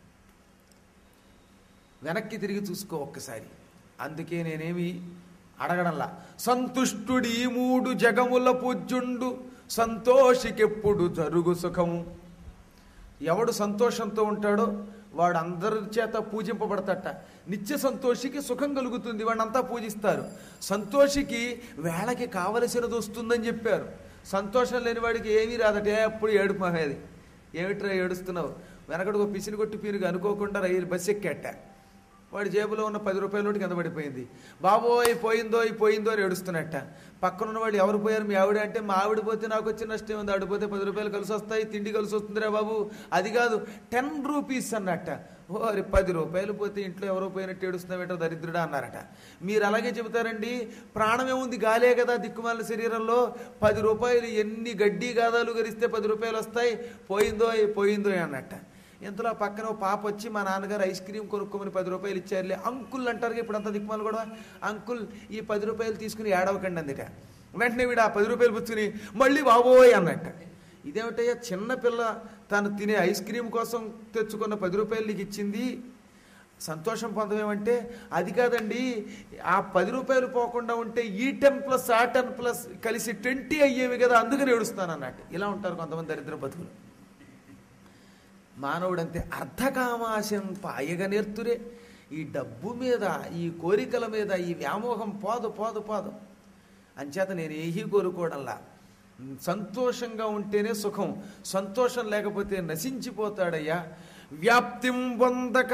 వెనక్కి తిరిగి చూసుకో ఒక్కసారి. అందుకే నేనేమి అడగడంలా. సంతుష్టుడి 3 జగముల పూజ్యుండు సంతోషికెప్పుడు జరుగు సుఖము. ఎవడు సంతోషంతో ఉంటాడో వాడు అందరి చేత పూజింపబడతట. నిత్య సంతోషికి సుఖం కలుగుతుంది, వాడినంతా పూజిస్తారు. సంతోషికి వేళకి కావలసినది వస్తుందని చెప్పారు. సంతోషం లేని వాడికి ఏమీ రాదట, ఎప్పుడు ఏడుపు మహేది. ఏమిట్రా ఏడుస్తున్నావు? వెనకడు పిసిని కొట్టి పీనుగా అనుకోకుండా బస్సు ఎక్కేట, వాడి జేబులో ఉన్న 10 రూపాయల నోటి కింద పడిపోయింది. బాబోయ్ పోయిందో పోయిందో అని ఏడుస్తున్నట్ట. పక్కనున్న వాళ్ళు ఎవరు పోయారు? మీ ఆవిడ అంటే, మా ఆవిడ పోతే నాకు వచ్చిన నష్టం ఉంది, ఆడిపోతే 10 రూపాయలు కలిసి వస్తాయి, తిండి కలిసి వస్తుందిరా బాబు. అది కాదు, 10 రూపీస్ అన్నట్ట. ఓరి 10 రూపాయలు పోతే ఇంట్లో ఎవరో పోయినట్టు ఏడుస్తున్నావేటో దరిద్రుడా అన్నారట. మీరు అలాగే చెబుతారండి, ప్రాణమే ఉంది, గాలే కదా దిక్కుమాల శరీరంలో. 10 రూపాయలు ఎన్ని గడ్డి గాదాలు గరిస్తే 10 రూపాయలు వస్తాయి, పోయిందో పోయిందో అన్నట్ట. ఇంతలో పక్కన పాప వచ్చి, మా నాన్నగారు ఐస్ క్రీమ్ కొనుక్కోమని 10 రూపాయలు ఇచ్చారులే. అంకుల్ అంటారు ఇప్పుడు అంతా దిక్కుమాలు కూడా, అంకుల్ ఈ 10 రూపాయలు తీసుకుని ఏడవకండి అందుట. వెంటనే వీడు ఆ 10 రూపాయలు పుచ్చుకుని మళ్ళీ బాబోయ్ అన్నట్ట. ఇదేమిటయ్యా, చిన్నపిల్ల తను తినే ఐస్ క్రీమ్ కోసం తెచ్చుకున్న 10 రూపాయలు నీకు ఇచ్చింది, సంతోషం పొందమేమంటే అది కాదండి, ఆ 10 రూపాయలు పోకుండా ఉంటే ఈ 10+ ఆ 10+ కలిసి 20 అయ్యేవి కదా, అందుకని ఏడుస్తాను అన్నట్టు. ఇలా ఉంటారు కొంతమంది దరిద్ర బతుకులు. మానవుడంతే, అర్ధకామాశం పాయగ నేర్తురే. ఈ డబ్బు మీద, ఈ కోరికల మీద ఈ వ్యామోహం పోదు పోదు పోదు. అంచేత నేను ఏహీ కోరుకోవడంలా. సంతోషంగా ఉంటేనే సుఖం, సంతోషం లేకపోతే నశించిపోతాడయ్యా. వ్యాప్తిం పొందక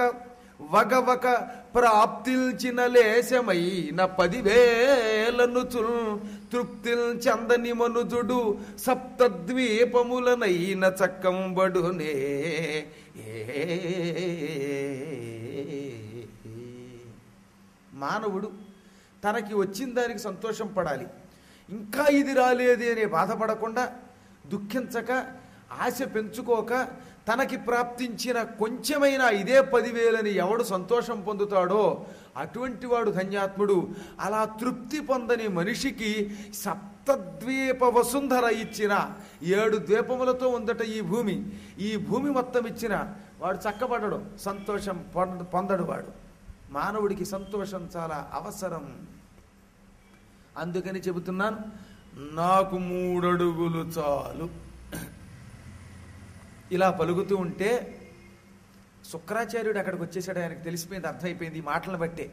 వగవక ప్రాప్తిల్చిన లేశమైన 10,000 తృప్తిల్ చందని మనుజుడు సప్తద్వీపములనైన చక్కంబడునే. మానవుడు తనకి వచ్చిన దానికి సంతోషం పడాలి, ఇంకా ఇది రాలేదే అనే బాధపడకుండా, దుఃఖించక, ఆశ పెంచుకోక, తనకి ప్రాప్తించిన కొంచెమైనా ఇదే 10,000 ఎవడు సంతోషం పొందుతాడో అటువంటి వాడు ధన్యాత్ముడు. అలా తృప్తి పొందని మనిషికి సప్తద్వీప వసుంధర ఇచ్చిన 7 ద్వీపములతో ఉందట ఈ భూమి. ఈ భూమి మొత్తం ఇచ్చిన వాడు చక్కబడడు, సంతోషం పొందడు వాడు. మానవుడికి సంతోషం చాలా అవసరం. అందుకని చెబుతున్నాను, నాకు 3 అడుగులు చాలు. ఇలా పలుకుతూ ఉంటే శుక్రాచార్యుడు అక్కడికి వచ్చేసాడు. ఆయనకు తెలిసిపోయింది, అర్థమైపోయింది ఈ మాటలను బట్టే.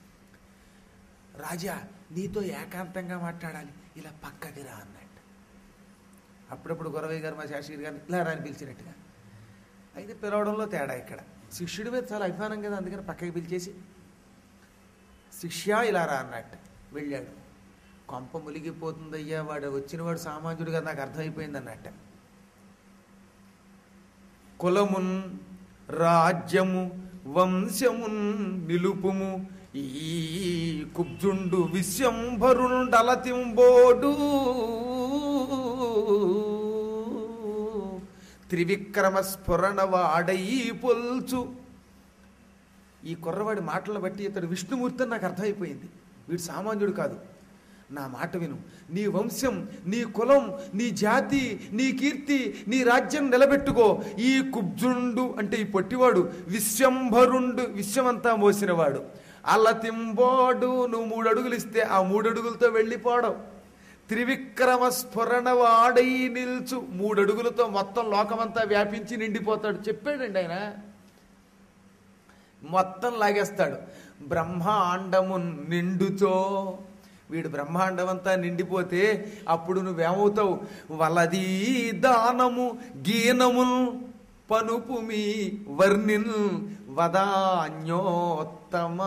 రాజా, నీతో ఏకాంతంగా మాట్లాడాలి, ఇలా పక్కకి రా అన్నట్టు. అప్పుడప్పుడు గురవయ్య గారు, మా శాస్త్రి గారిని ఇలా రాని పిలిచినట్టుగా. అయితే పిలవడంలో తేడా. ఇక్కడ శిష్యుడి మీద చాలా అభిమానం కదా, అందుకని పక్కకి పిలిచేసి శిష్య ఇలా రా అన్నట్టు వెళ్ళాడు. కొంప ములిగిపోతుందయ్యా, వాడు వచ్చినవాడు సామాన్యుడు కదా, నాకు అర్థమైపోయింది అన్నట్ట. కులమున్ రాజ్యము వంశమున్ నిలుపుము ఈ కుబ్జుండు విశ్వంభరుండలతింబోడు త్రివిక్రమ స్ఫురణ వాడై పొల్చు. ఈ కుర్రవాడి మాటలను బట్టి ఇతడు విష్ణుమూర్తి అని నాకు అర్థమైపోయింది. వీడు సామాన్యుడు కాదు. నా మాట విను, నీ వంశం, నీ కులం, నీ జాతి, నీ కీర్తి, నీ రాజ్యం నిలబెట్టుకో. ఈ కుబ్జుండు అంటే ఈ పొట్టివాడు విశ్వంభరుండు, విశ్వమంతా మోసినవాడు. అల్లతింబోడు, నువ్వు 3 అడుగులు ఇస్తే ఆ 3 అడుగులతో వెళ్ళిపోవడం. త్రివిక్రమ స్ఫురణ వాడై నిల్చు, 3 అడుగులతో మొత్తం లోకమంతా వ్యాపించి నిండిపోతాడు. చెప్పాడండి ఆయన, మొత్తం లాగేస్తాడు. బ్రహ్మాండము నిండుచో, వీడు బ్రహ్మాండం అంతా నిండిపోతే అప్పుడు నువ్వేమవుతావు? వలదీ దానము గీనముల్ పనుపు మీ వర్ణిన్ వదాన్యోత్తమా.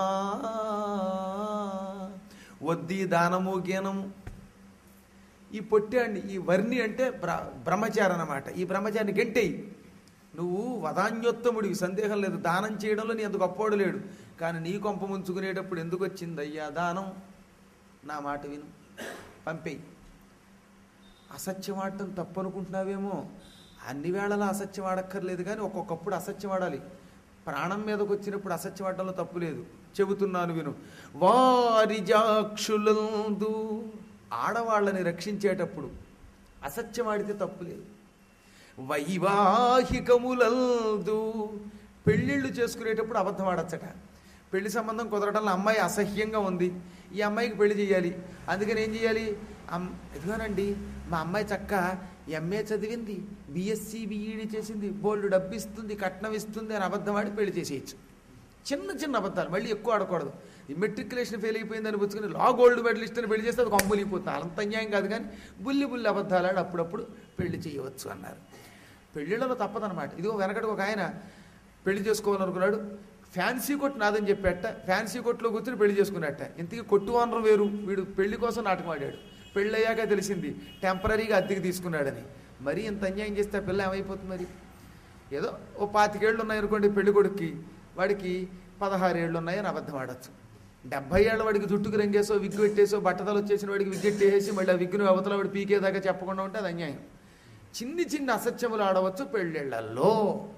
వద్దీ దానము గీనము. ఈ పొట్టాన్ని, ఈ వర్ణి అంటే బ్రహ్మచారి అన్నమాట. ఈ బ్రహ్మచారిని గంటేయి, నువ్వు వదాన్యోత్తముడివి, సందేహం లేదు. దానం చేయడంలో నీ అంత గొప్పవాడు లేడు. కానీ నీ కొంప ముంచుకునేటప్పుడు ఎందుకు వచ్చిందయ్యా దానం? నా మాట విను, పంపేయి. అసత్యం ఆడటం తప్పు అనుకుంటున్నావేమో. అన్ని వేళలా అసత్యం ఆడక్కర్లేదు, కానీ ఒక్కొక్కప్పుడు అసత్యం ఆడాలి. ప్రాణం మీదకి వచ్చినప్పుడు అసత్యం ఆడటంలో తప్పు లేదు. చెబుతున్నాను విను. వారిజాక్షులందు, ఆడవాళ్ళని రక్షించేటప్పుడు అసత్యం ఆడితే తప్పు లేదు. వైవాహికములందు, పెళ్ళిళ్ళు చేసుకునేటప్పుడు అబద్ధం ఆడచ్చట. పెళ్లి సంబంధం కుదరడంలో అమ్మాయి అసహ్యంగా ఉంది, ఈ అమ్మాయికి పెళ్లి చేయాలి, అందుకని ఏం చేయాలి? ఎదుగానండి, మా అమ్మాయి చక్క ఎంఏ చదివింది, బిఎస్సి బిఈడి చేసింది, బోల్డ్ డబ్బు ఇస్తుంది, కట్నం ఇస్తుంది అని అబద్ధం ఆడి పెళ్లి చేసేయచ్చు. చిన్న చిన్న అబద్ధాలు, మళ్ళీ ఎక్కువ ఆడకూడదు. ఈ మెట్రికులేషన్ ఫెయిల్ అయిపోయిందని పుచ్చుకుని లా గోల్డ్ మెడలిస్ట్ అని పెళ్లి చేస్తే అది కొమ్ములిపోతుంది. అంత అన్యాయం కాదు, కానీ బుల్లి అబద్ధాలు ఆడి అప్పుడప్పుడు పెళ్లి చేయవచ్చు అన్నారు. పెళ్ళిళ్ళలో తప్పదనమాట. ఇదిగో వెనకటికి ఒక ఆయన పెళ్లి చేసుకోవాలనుకున్నాడు, ఫ్యాన్సీ కొట్టు నాదని చెప్పేట, ఫ్యాన్సీ కొట్టులో కూర్చుని పెళ్లి చేసుకున్నట్ట. ఇంతకీ కొట్టు ఓనర్ వేరు, వీడు పెళ్లి కోసం నాటకం ఆడాడు. పెళ్ళయ్యాక తెలిసింది టెంపరీగా అద్దెకి తీసుకున్నాడని. మరి ఇంత అన్యాయం చేస్తే ఆ పిల్ల ఏమైపోతుంది? మరి ఏదో ఓ 25 ఏళ్ళు ఉన్నాయనుకోండి పెళ్లి కొడుక్కి, వాడికి 16 ఏళ్ళు ఉన్నాయని అబద్ధం ఆడచ్చు. 70 ఏళ్ళ వాడికి జుట్టుకు రంగేసో, విగ్గు పెట్టేసో, బట్టతలు వచ్చేసిన వాడికి విగ్గెట్టేసి మళ్ళీ ఆ విగ్గును అవతల వాడు పీకేదాకా చెప్పకుండా ఉంటే అది అన్యాయం. చిన్ని అసత్యములు ఆడవచ్చు పెళ్ళిళ్ళల్లో.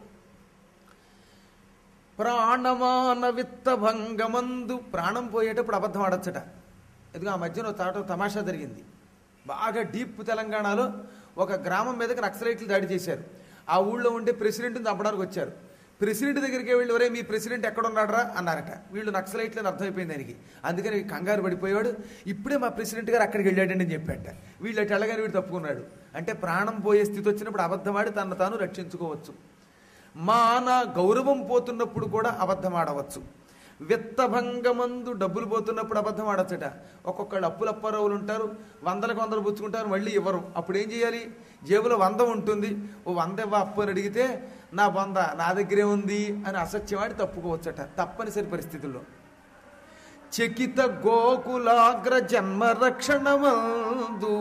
ప్రాణమాన విత్త భంగమందు, ప్రాణం పోయేటప్పుడు అబద్ధం ఆడచ్చట. ఎందుకు ఆ మధ్యన తమాషా జరిగింది. బాగా డీప్ తెలంగాణలో ఒక గ్రామం మీదకి నక్సలైట్లు దాడి చేశారు. ఆ ఊళ్ళో ఉండే ప్రెసిడెంట్ని చంపడానికి వచ్చారు. ప్రెసిడెంట్ దగ్గరికి వెళ్ళి, వరే మీ ప్రెసిడెంట్ ఎక్కడున్నాడరా అన్నారట. వీళ్ళు నక్సలైట్లని అర్థమైపోయింది దానికి. అందుకని కంగారు పడిపోయాడు. ఇప్పుడే మా ప్రెసిడెంట్ గారు అక్కడికి వెళ్ళాడండి అని చెప్పాట. వీళ్ళు అటు వెళ్ళగానే వీడు తప్పుకున్నాడు. అంటే ప్రాణం పోయే స్థితి వచ్చినప్పుడు అబద్ధమాడి తను తాను రక్షించుకోవచ్చు. మాన గౌరవం పోతున్నప్పుడు కూడా అబద్ధం ఆడవచ్చు. విత్తభంగమందు, డబ్బులు పోతున్నప్పుడు అబద్ధం ఆడచ్చట. ఒక్కొక్కళ్ళు అప్పులప్పారవులు ఉంటారు, 100 పుచ్చుకుంటారు, మళ్ళీ ఇవ్వరు. అప్పుడు ఏం చేయాలి? జేబులో 100 ఉంటుంది, ఓ 100 ఇవ్వ అప్పు అని అడిగితే నా 100 నా దగ్గరే ఉంది అని అసత్యం ఆడి తప్పుకోవచ్చట తప్పనిసరి పరిస్థితుల్లో. చకిత గోకులాగ్ర జన్మ రక్షణమందు.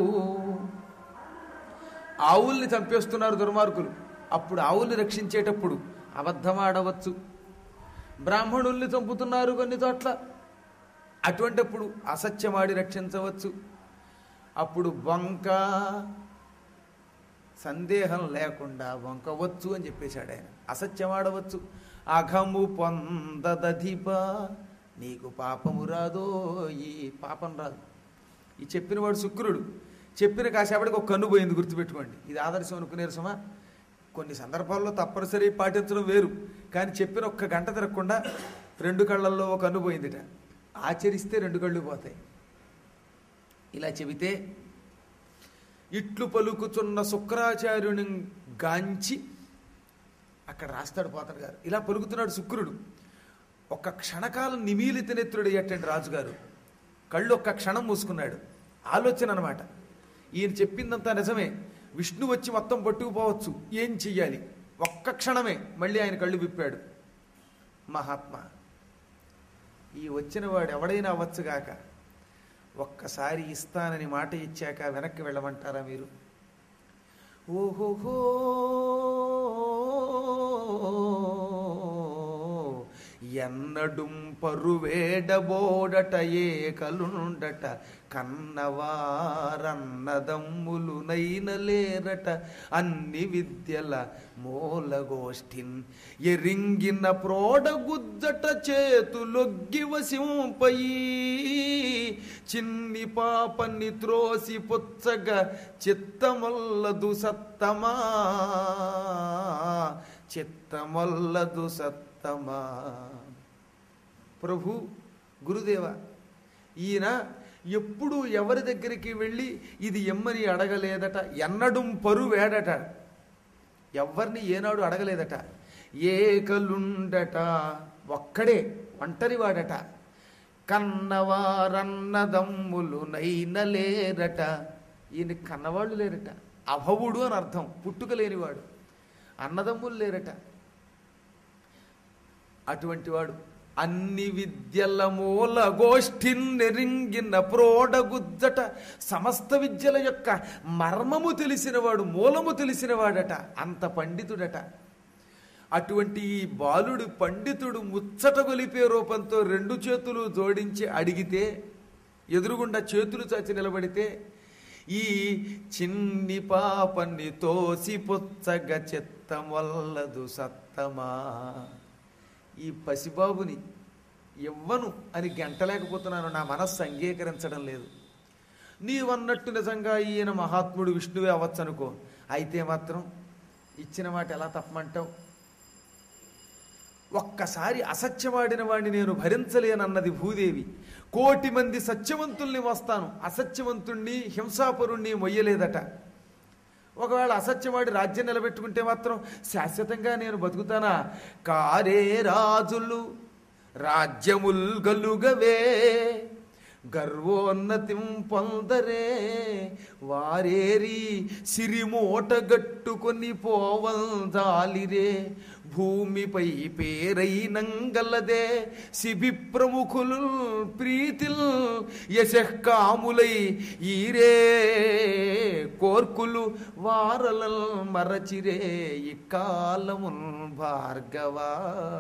ఆవుల్ని చంపేస్తున్నారు దుర్మార్గులు. అప్పుడు ఆవుల్ని రక్షించేటప్పుడు అబద్ధమాడవచ్చు. బ్రాహ్మణుల్ని చంపుతున్నారు కొన్ని చోట్ల, అటువంటిప్పుడు అసత్యమాడి రక్షించవచ్చు. అప్పుడు వంక సందేహం లేకుండా వంకవచ్చు అని చెప్పేశాడు ఆయన. అసత్యమాడవచ్చు. అఘము పొందదధిప, నీకు పాపము రాదో, ఈ పాపం రాదు. ఈ చెప్పినవాడు శుక్రుడు. చెప్పిన కాసేపటికి ఒక కన్ను పోయింది, గుర్తుపెట్టుకోండి. ఇది ఆదర్శం అనుకునేరు సుమా. కొన్ని సందర్భాల్లో తప్పనిసరి పాటించడం వేరు, కానీ చెప్పిన ఒక్క గంట తిరగకుండా 2 కళ్ళల్లో ఒక కన్ను పోయిందిట. ఆచరిస్తే 2 కళ్ళు పోతాయి. ఇలా చెబితే ఇట్లు పలుకుచున్న శుక్రాచార్యుని గాంచి అక్కడ రాస్తాడు పోతన గారు. ఇలా పలుకుతున్నాడు శుక్రుడు. ఒక్క క్షణకాలం నిమీలిత నేత్రుడు అయ్యేటండి రాజుగారు. కళ్ళు ఒక్క క్షణం మూసుకున్నాడు. ఆలోచన అనమాట. ఈయన చెప్పిందంతా నిజమే. విష్ణు వచ్చి మొత్తం పట్టుకుపోవచ్చు. ఏం చెయ్యాలి? ఒక్క క్షణమే మళ్ళీ ఆయన కళ్ళు విప్పాడు. మహాత్మా, ఈ వచ్చిన వాడు ఎవడైనా అవ్వచ్చుగాక, ఒక్కసారి ఇస్తానని మాట ఇచ్చాక వెనక్కి వెళ్ళమంటారా మీరు? ఓహోహో, ఎన్నడుం పరువేడబోడట ఏకలుండట, కన్నవారన్నదమ్ములు నైనలేరట, అన్ని విద్యల మూలగోష్ఠిన్ ఎరింగిన ప్రోడగుజ్జట, చేతులొగ్గి వసింపయి చిన్ని పాపని త్రోసి పుచ్చగా, చిత్తమొల్లదు సత్తమా, చిత్తమొల్లదు సత్తమా. ప్రభు, గురుదేవ, ఈయన ఎప్పుడు ఎవరి దగ్గరికి వెళ్ళి ఇది ఎమ్మని అడగలేదట. ఎన్నడుం పరువేడట, ఎవరిని ఏనాడు అడగలేదట. ఏకలుండట, ఒక్కడే ఒంటరివాడట. కన్నవారన్నదమ్ములు నైనలేరట, ఈయన కన్నవాళ్ళు లేరట. అభవుడు అని అర్థం, పుట్టుక లేనివాడు. అన్నదమ్ములు లేరట. అటువంటి వాడు అన్ని విద్యల మూల గోష్ఠిన్నెరింగిన ప్రోడగుజ్జట, సమస్త విద్యల యొక్క మర్మము తెలిసినవాడు, మూలము తెలిసినవాడట. అంత పండితుడట. అటువంటి ఈ బాలుడు పండితుడు ముచ్చట గొలిపే రూపంతో 2 చేతులు జోడించి అడిగితే, ఎదురుగుండా చేతులు చాచి నిలబడితే, ఈ చిన్ని పాపని తోసి పుచ్చగ చిత్తమొల్లదు సత్తమా, ఈ పసిబాబుని ఇవ్వను అని గంటలేకపోతున్నాను, నా మనస్సు అంగీకరించడం లేదు. నీవన్నట్టు నిజంగా ఈయన మహాత్ముడు విష్ణువే అవ్వచ్చు అనుకో, అయితే మాత్రం ఇచ్చిన మాట ఎలా తప్పమంటావు? ఒక్కసారి అసత్యమాడిన వాడిని నేను భరించలేనన్నది భూదేవి. 1,000,000 మంది సత్యవంతుల్ని వస్తాను, అసత్యవంతుణ్ణి హింసాపరుణ్ణి మొయ్యలేదట. ఒకవేళ అసత్యమాడి రాజ్యం నిలబెట్టుకుంటే మాత్రం శాశ్వతంగా నేను బతుకుతానా? కారే రాజులు రాజ్యముల్ గలుగవే, గర్వోన్నతిం పొందరే, వారేరి సిరిమూట గట్టుకొని పోవందాలిరే, భూమిపై పేరైనంగలదే శిబి ప్రముఖులు ప్రీతిల్ యశకాములై ఈరే, కోర్కులు వారలల్ మరచిరే, ఇక్కాలమున్ భార్గవా.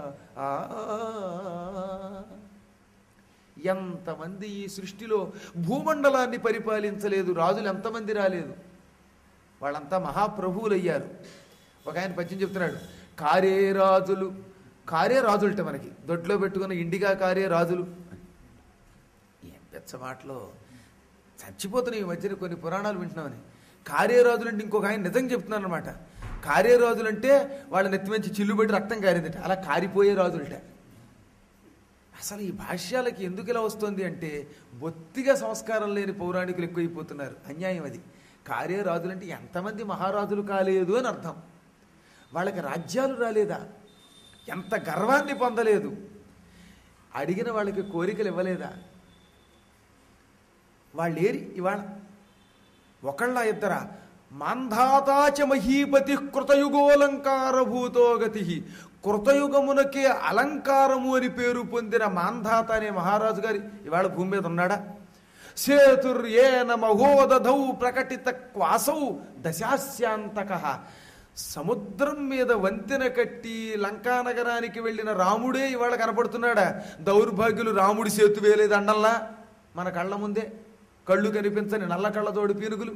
ఎంతమంది ఈ సృష్టిలో భూమండలాన్ని పరిపాలించలేదు, రాజులు ఎంతమంది రాలేదు, వాళ్ళంతా మహాప్రభువులయ్యారు. ఒక ఆయన పద్యం చెప్తున్నాడు, కారే రాజులు, కారే రాజులట మనకి దొడ్లో పెట్టుకున్న ఇండిగా కారే రాజులు. ఏం పెచ్చ మాటలో చచ్చిపోతున్నాయి ఈ మధ్యన కొన్ని పురాణాలు వింటున్నామని. కారే రాజులు అంటే ఇంకొక ఆయన నిజంగా చెప్తున్నాను అనమాట. కారే రాజులు అంటే వాళ్ళ నెత్తి మంచి చిల్లుబడి రక్తం కారిందట, అలా కారిపోయే రాజులట. అసలు ఈ భాష్యాలకి ఎందుకు ఇలా వస్తుంది అంటే, బొత్తిగా సంస్కారం లేని పౌరాణికులు ఎక్కువైపోతున్నారు. అన్యాయం అది. కారే రాజులంటే ఎంతమంది మహారాజులు కాలేదు అని అర్థం. వాళ్ళకి రాజ్యాలు రాలేదా? ఎంత గర్వాన్ని పొందలేదు? అడిగిన వాళ్ళకి కోరికలు ఇవ్వలేదా? వాళ్ళేరి ఇవాళ ఒకళ్ళ ఇద్దరా? మాంధాతాచ మహీపతి కృతయుగోలంకార భూతోగతి, కృతయుగమునకే అలంకారము అని పేరు పొందిన మాంధాత అనే మహారాజు గారి ఇవాళ భూమి మీద ఉన్నాడా? సేతుర్యేన మహోదధౌ ప్రకటిత క్వాసౌ దశాస్యాంతక. సముద్రం మీద వంతెన కట్టి లంకానగరానికి వెళ్ళిన రాముడే ఇవాళ కనపడుతున్నాడా? దౌర్భాగ్యులు రాముడి సేతు వేలేదు అండల్లా మన కళ్ళ ముందే, కళ్ళు కనిపించని నల్ల కళ్ళతోడి పీనుగులు.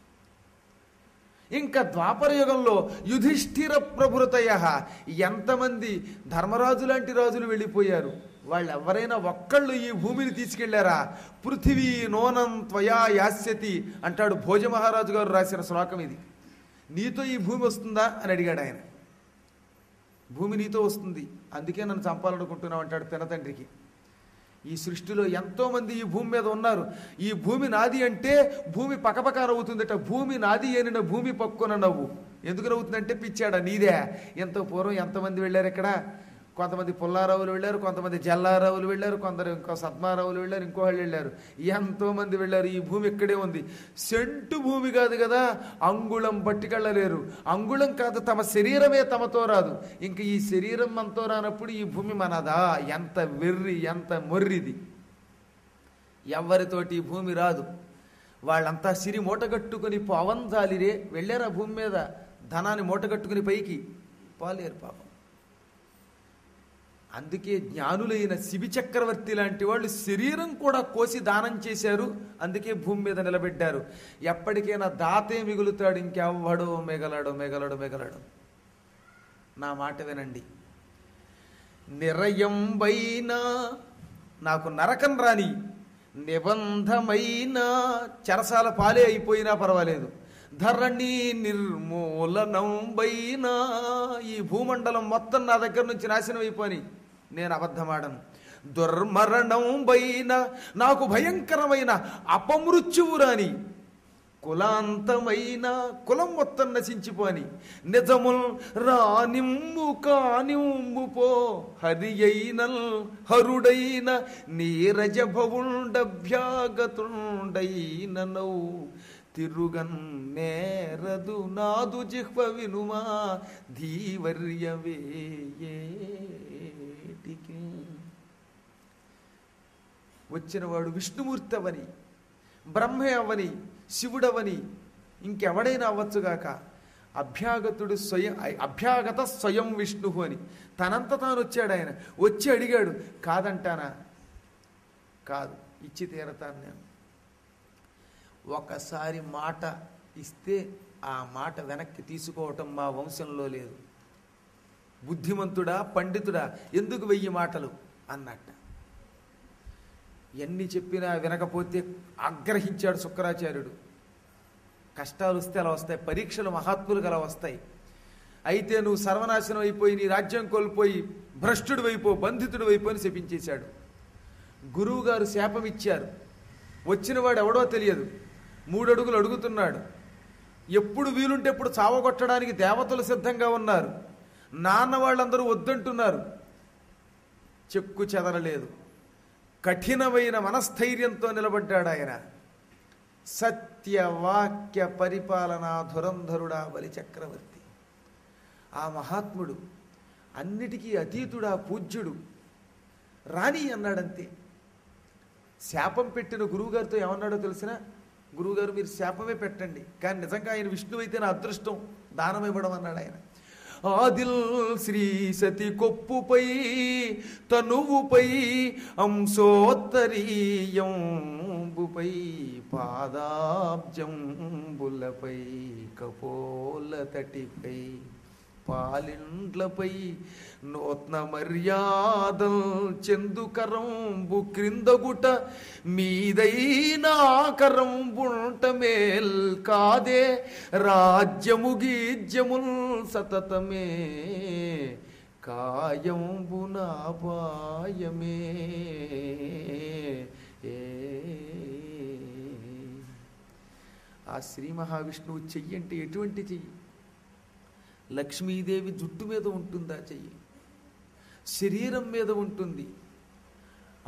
ఇంకా ద్వాపర యుగంలో యుధిష్ఠిర ప్రభృతయ, ఎంతమంది ధర్మరాజు లాంటి రాజులు వెళ్ళిపోయారు. వాళ్ళు ఎవరైనా ఒక్కళ్ళు ఈ భూమిని తీసుకెళ్లారా? పృథివీ నోనం త్వయా యాస్యతి అంటాడు భోజ మహారాజు గారు రాసిన శ్లోకం ఇది. నీతో ఈ భూమి వస్తుందా అని అడిగాడు ఆయన. భూమి నీతో వస్తుంది, అందుకే నన్ను చంపాలనుకుంటున్నావు అంటాడు పినతండ్రికి. ఈ సృష్టిలో ఎంతోమంది ఈ భూమి మీద ఉన్నారు. ఈ భూమి నాది అంటే భూమి పకపక నవ్వుతుందట. భూమి నాది అనిన భూమి పక్కున నవ్వు. ఎందుకు నవ్వుతుందంటే పిచ్చాడా నీదే. ఎంతో పూర్వం ఎంతమంది వెళ్ళారు ఇక్కడ? కొంతమంది పుల్లారావులు వెళ్ళారు, కొంతమంది జల్లారావులు వెళ్ళారు, కొందరు ఇంకో సద్మారావులు వెళ్ళారు, ఇంకో వాళ్ళు వెళ్ళారు. ఎంతోమంది వెళ్ళారు. ఈ భూమి ఇక్కడే ఉంది. సెంటు భూమి కాదు కదా, అంగుళం పట్టుకెళ్ళలేరు. అంగుళం కాదు, తమ శరీరమే తమతో రాదు. ఇంక ఈ శరీరం మనతో రానప్పుడు ఈ భూమి మనదా? ఎంత వెర్రి, ఎంత మొర్రిది. ఎవరితోటి ఈ భూమి రాదు. వాళ్ళంతా సిరి మూటగట్టుకుని పవంజాలిరే వెళ్ళారు. ఆ భూమి మీద ధనాన్ని మూటగట్టుకుని పైకి పోలేరు పాపం. అందుకే జ్ఞానులైన శిబి చక్రవర్తి లాంటి వాళ్ళు శరీరం కూడా కోసి దానం చేశారు. అందుకే భూమి మీద నిలబెట్టారు. ఎప్పటికైనా దాతే మిగులుతాడు, ఇంకెవ్వడో మిగలడు. నా మాట వినండి. నిరయంబైన నాకు నరకం రాని, నిబంధమైన చెరసాల పాలే అయిపోయినా పర్వాలేదు. ధరణి నిర్మూలనంబైన ఈ భూమండలం మొత్తం నా దగ్గర నుంచి నాశనం అయిపోయి నేను అబద్ధమాడను. దుర్మరణం బైన నాకు భయంకరమైన అపమృత్యువు రాని, కులాంతమైన కులం మొత్తం నశించిపోని, నిజముల్ రానిమ్ము కానిమ్ము పో హరి అయినల్ హరుడైన నీరజ భవుండభ్యాగతుండైన నౌ తిరుగన్ నేరదు నాదు జిహ్వ వినుమా ధీవర్యవేటికి. వచ్చినవాడు విష్ణుమూర్తి అవని, బ్రహ్మే అవని, శివుడవని, ఇంకెవడైనా అవ్వచ్చుగాక. అభ్యాగత స్వయం విష్ణు అని తనంత తాను వచ్చాడు ఆయన. వచ్చి అడిగాడు. కాదంటానా? కాదు, ఇచ్చి తీరతాను నేను. ఒకసారి మాట ఇస్తే ఆ మాట వెనక్కి తీసుకోవటం మా వంశంలో లేదు. బుద్ధిమంతుడా, పండితుడా, ఎందుకు 1000 మాటలు అన్నట్ట. ఎన్ని చెప్పినా వినకపోతే ఆగ్రహించాడు శుక్రాచార్యుడు. కష్టాలు వస్తే అలా వస్తాయి, పరీక్షలు మహాత్ములకు అలా వస్తాయి. అయితే నువ్వు సర్వనాశనం అయిపోయి, నీ రాజ్యం కోల్పోయి, భ్రష్టుడు వైపో, బంధితుడు వైపో అని శపించేశాడు. గురువుగారు శాపం ఇచ్చారు. వచ్చినవాడు ఎవడో తెలియదు. 3 అడుగులు అడుగుతున్నాడు. ఎప్పుడు వీలుంటే ఎప్పుడు చావగొట్టడానికి దేవతలు సిద్ధంగా ఉన్నారు. నాన్న వాళ్ళందరూ వద్దంటున్నారు. చెక్కు చెదరలేదు. కఠినమైన మనస్థైర్యంతో నిలబడ్డాడు ఆయన. సత్యవాక్య పరిపాలనా ధురంధరుడా బలి చక్రవర్తి. ఆ మహాత్ముడు అన్నిటికీ అతీతుడా, పూజ్యుడు. రాణి అన్నాడంతే. శాపం పెట్టిన గురువుగారితో ఏమన్నాడో తెలిసిన? గురువుగారు మీరు శాపమే పెట్టండి, కానీ నిజంగా ఆయన విష్ణువు అయితే నా అదృష్టం దానం ఇవ్వడం అన్నాడు ఆయన. ఆదిల్ శ్రీ సతి కొప్పుపై తనువుపై అంశోత్తరీయంబుపై పాదాబ్జంబులపై కపోల తటిపై పాలిండ్లపై నూత్న మర్యాదం చెందుకరంబు క్రిందగుట మీదైనాకరంబుంట మేల్ కాదే రాజ్యము గీజ్యముల్ సతతమే కాయంబునాపాయమే. ఆ శ్రీ మహావిష్ణువు చెయ్యి అంటే ఎటువంటి చెయ్యి? లక్ష్మీదేవి జుట్టు మీద ఉంటుందా చెయ్యి? శరీరం మీద ఉంటుంది,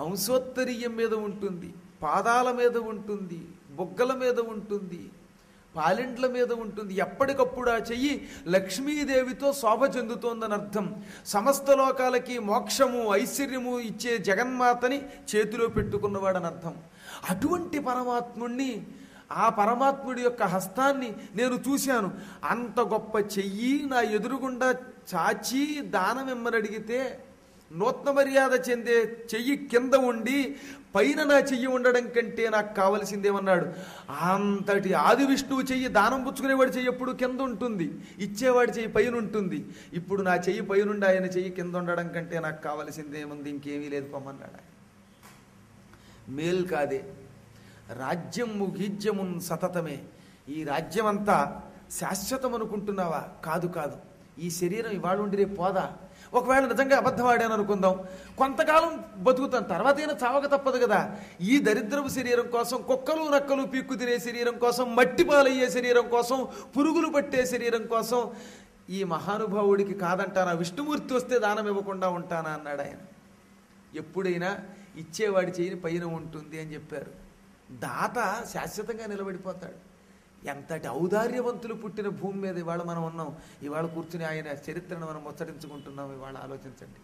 అంశోత్తరీయం మీద ఉంటుంది, పాదాల మీద ఉంటుంది, బొగ్గల మీద ఉంటుంది, పాలెండ్ల మీద ఉంటుంది. ఎప్పటికప్పుడు ఆ చెయ్యి లక్ష్మీదేవితో శోభ చెందుతోందని అర్థం. సమస్త లోకాలకి మోక్షము ఐశ్వర్యము ఇచ్చే జగన్మాతని చేతిలో పెట్టుకున్నవాడని అర్థం. అటువంటి పరమాత్ముణ్ణి, ఆ పరమాత్ముడి యొక్క హస్తాన్ని నేను చూశాను. అంత గొప్ప చెయ్యి నా ఎదురుగుండా చాచి దానం ఇమ్మని అడిగితే నూతన మర్యాద చెందే చెయ్యి కింద ఉండి పైన నా చెయ్యి ఉండడం కంటే నాకు కావలసిందేమన్నాడు. అంతటి ఆది విష్ణువు చెయ్యి, దానం పుచ్చుకునేవాడి చెయ్యి ఎప్పుడు కింద ఉంటుంది, ఇచ్చేవాడి చెయ్యి పైన ఉంటుంది. ఇప్పుడు నా చెయ్యి పైనుండి ఆయన చెయ్యి కింద ఉండడం కంటే నాకు కావలసిందేముంది, ఇంకేమీ లేదు పొమ్మన్నాడు. మేల్ కాదే, రాజ్యము గీజ్యమున్ సతతమే. ఈ రాజ్యం అంతా శాశ్వతం అనుకుంటున్నావా? కాదు కాదు. ఈ శరీరం ఇవాళ ఉండి రేపు పోదా. ఒకవేళ నిజంగా అబద్ధం ఆడాను అనుకుందాం, కొంతకాలం బతుకుతాను, తర్వాత అయినా చావక తప్పదు కదా. ఈ దరిద్రపు శరీరం కోసం, కుక్కలు నక్కలు పీక్కు తినే శరీరం కోసం, మట్టి పాలయ్యే శరీరం కోసం, పురుగులు పట్టే శరీరం కోసం ఈ మహానుభావుడికి కాదంటానా? విష్ణుమూర్తి వస్తే దానం ఇవ్వకుండా ఉంటానా అన్నాడు ఆయన. ఎప్పుడైనా ఇచ్చేవాడి చేయని పైన ఉంటుంది అని చెప్పారు. దాత శాశ్వతంగా నిలబడిపోతాడు. ఎంతటి ఔదార్యవంతులు పుట్టిన భూమి మీద ఇవాళ మనం ఉన్నాం. ఇవాళ కూర్చుని ఆయన చరిత్రను మనం ముచ్చరించుకుంటున్నాం. ఇవాళ ఆలోచించండి.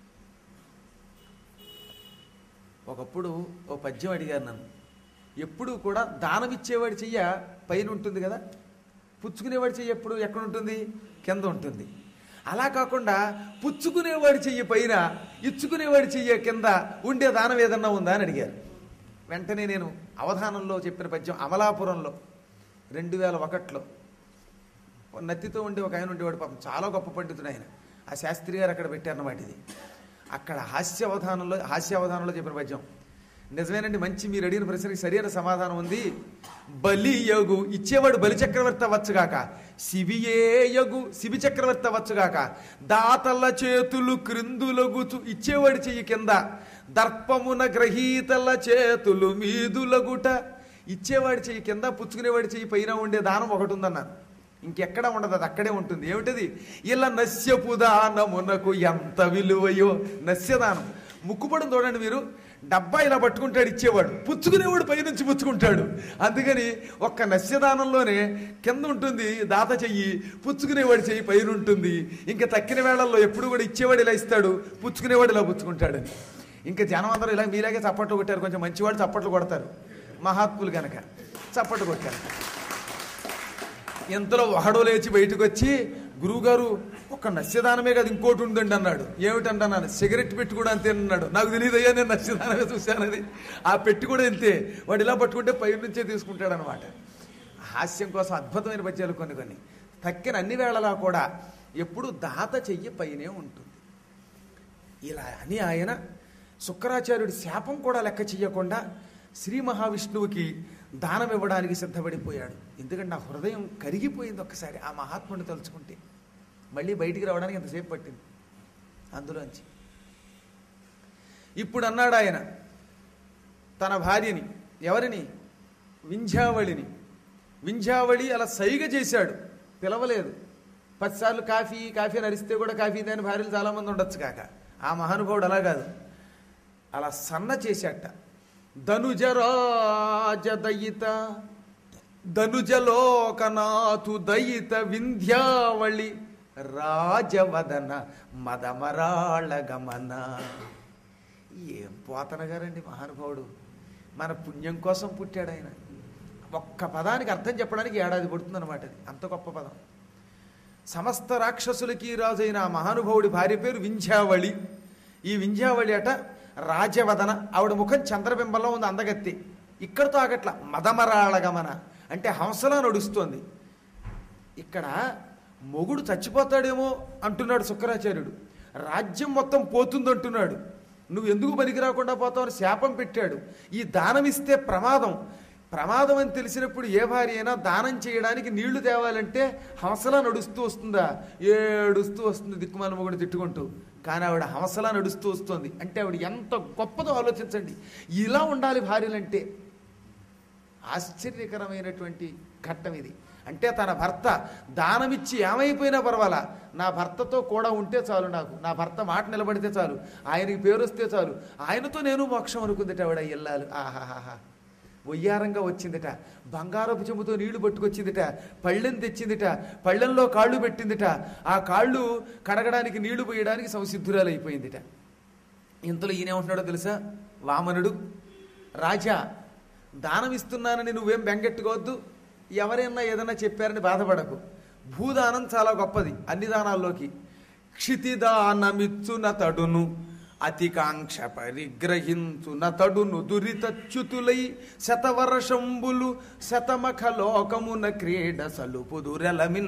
ఒకప్పుడు ఓ పద్యం అడిగారు నన్ను. ఎప్పుడు కూడా దానం ఇచ్చేవాడి చెయ్య పైన ఉంటుంది కదా, పుచ్చుకునేవాడి చెయ్యి ఎప్పుడు ఎక్కడ ఉంటుంది? కింద ఉంటుంది. అలా కాకుండా పుచ్చుకునేవాడి చెయ్యి పైన, ఇచ్చుకునేవాడి చెయ్యి కింద ఉండే దానం ఏదన్నా ఉందా అని అడిగారు. వెంటనే నేను అవధానంలో చెప్పిన పద్యం, అమలాపురంలో 2001లో నత్తితో ఉండే ఒక ఆయన ఉండేవాడు, పాపం చాలా గొప్ప పండితుడు ఆయన. ఆ శాస్త్రి గారు అక్కడ పెట్టారన్నమాట ఇది. అక్కడ హాస్యావధానంలో చెప్పిన పద్యం నిజమేనండి. మంచి మీరు అడిగిన ప్రశ్నకి సరైన సమాధానం ఉంది. బలియగు ఇచ్చేవాడు బలి చక్రవర్తి అవ్వచ్చుగాక, శిబియేయగు శిబి చక్రవర్తి అవ్వచ్చుగాక, దాతల చేతులు క్రిందులగుచు ఇచ్చేవాడి చెయ్యి కింద, దర్పమున గ్రహీతల చేతులు మీదులగుట. ఇచ్చేవాడి చెయ్యి కింద, పుచ్చుకునేవాడి చెయ్యి పైన ఉండే దానం ఒకటి ఉందన్నాను. ఇంకెక్కడ ఉండదు, అది అక్కడే ఉంటుంది. ఏమిటది? ఇలా నస్యపు దానమునకు ఎంత విలువయో. నస్యదానం ముక్కుపడం చూడండి మీరు. డబ్బా ఇలా పట్టుకుంటాడు ఇచ్చేవాడు, పుచ్చుకునేవాడు పైనుంచి పుచ్చుకుంటాడు. అందుకని ఒక్క నస్యదానంలోనే కింద ఉంటుంది దాత చెయ్యి, పుచ్చుకునేవాడి చెయ్యి పైన ఉంటుంది. ఇంకా తక్కిన వేళల్లో ఎప్పుడు కూడా ఇచ్చేవాడు ఇలా ఇస్తాడు, పుచ్చుకునేవాడు ఇలా పుచ్చుకుంటాడని. ఇంకా జనం అందరూ ఇలా మీలాగే చప్పట్లు కొట్టారు. కొంచెం మంచివాడు చప్పట్లు కొడతారు, మహాత్ములు కనుక చప్పట్లు కొట్టారు. ఎంతలో ఒకడో లేచి బయటకు వచ్చి, గురువుగారు ఒక్క నస్యదానమే కదా ఇంకోటి ఉందండి అన్నాడు. ఏమిటంటున్నాను? సిగరెట్ పెట్టి కూడా అంతే అన్నాడు. నాకు తెలియదయ్యా, నేను నస్యదానమే చూశానది. ఆ పెట్టి కూడా అంతే, వాడు ఇలా పట్టుకుంటే పై నుంచే తీసుకుంటాడు అనమాట. హాస్యం కోసం అద్భుతమైన పద్యాలు కొన్ని. తక్కిన అన్ని వేళలా కూడా ఎప్పుడు దాత చెయ్యి పైనే ఉంటుంది. ఇలా అని ఆయన శుక్రాచార్యుడి శాపం కూడా లెక్క చెయ్యకుండా శ్రీ మహావిష్ణువుకి దానం ఇవ్వడానికి సిద్ధపడిపోయాడు. ఎందుకంటే నా హృదయం కరిగిపోయింది ఒక్కసారి ఆ మహాత్ముడిని తలుచుకుంటే. మళ్ళీ బయటికి రావడానికి ఎంతసేపు పట్టింది అందులోంచి. ఇప్పుడు అన్నాడు ఆయన తన భార్యని, ఎవరిని? వింధ్యావళిని. వింధ్యావళి అలా సైగ చేశాడు, పిలవలేదు. 10 సార్లు కాఫీ కాఫీ అని అరిస్తే కూడా కాఫీ దాని భార్యలు చాలామంది ఉండొచ్చు కాక. ఆ మహానుభావుడు అలా కాదు, అలా సన్న చేశాట. ధనుజరాజ దయిత ధనుజలోకనాథు దయిత వింధ్యావళి రాజవదన మదమరాళ గమన. ఏం పోతన గారండి మహానుభావుడు. మన పుణ్యం కోసం పుట్టాడు ఆయన. ఒక్క పదానికి అర్థం చెప్పడానికి ఏడాది పడుతుందన్నమాట. అది అంత గొప్ప పదం. సమస్త రాక్షసులకి రాజైన ఆ మహానుభావుడి భార్య పేరు వింధ్యావళి. ఈ వింధ్యావళి అట రాజవదన, ఆవిడ ముఖం చంద్రబింబంలో ఉంది, అందగత్తి. ఇక్కడతో ఆగట్ల, మదమరాళగమన అంటే హంసలా నడుస్తోంది. ఇక్కడ మొగుడు చచ్చిపోతాడేమో అంటున్నాడు శుక్రాచార్యుడు, రాజ్యం మొత్తం పోతుందంటున్నాడు. నువ్వు ఎందుకు పనికి రాకుండా పోతావని శాపం పెట్టాడు. ఈ దానం ఇస్తే ప్రమాదం అని తెలిసినప్పుడు ఏ భార్య అయినా దానం చేయడానికి నీళ్లు తేవాలంటే హంసలా నడుస్తూ వస్తుందా? ఏడుస్తూ వస్తుంది దిక్కుమాల మొగుడు తిట్టుకుంటూ. కానీ ఆవిడ హంసలా నడుస్తూ వస్తుంది అంటే ఆవిడ ఎంత గొప్పదో ఆలోచించండి. ఇలా ఉండాలి భార్యలంటే. ఆశ్చర్యకరమైనటువంటి ఘట్టం ఇది. అంటే తన భర్త దానమిచ్చి ఏమైపోయినా పర్వాలా, నా భర్తతో కూడా ఉంటే చాలు, నాకు నా భర్త మాట నిలబడితే చాలు, ఆయనకి పేరు వస్తే చాలు, ఆయనతో నేను మోక్షం అనుకుందిట ఆవిడ ఇల్లాలు. ఆహాహాహా, వయ్యారంగా వచ్చిందిట, బంగారపు చెంబుతో నీళ్లు పట్టుకొచ్చిందిట, పళ్ళెం తెచ్చిందిట, పళ్ళెంలో కాళ్ళు పెట్టిందిట, ఆ కాళ్ళు కడగడానికి నీళ్లు పోయడానికి సంసిద్ధురాలైపోయిందిట. ఇంతలో ఈయనేమంటున్నాడో తెలుసా? వామనుడు, రాజా దానం ఇస్తున్నానని నువ్వేం బెంగెట్టుకోవద్దు, ఎవరైనా ఏదైనా చెప్పారని బాధపడకు. భూదానం చాలా గొప్పది అన్ని దానాల్లోకి. క్షితిదానమిచ్చున తడును అతికాంక్ష పరిగ్రహించున తడును దురితచ్యుతులై శతవర్షంబులు శతమఖ లోకమున క్రీడ సలుపుదురెలమిన్.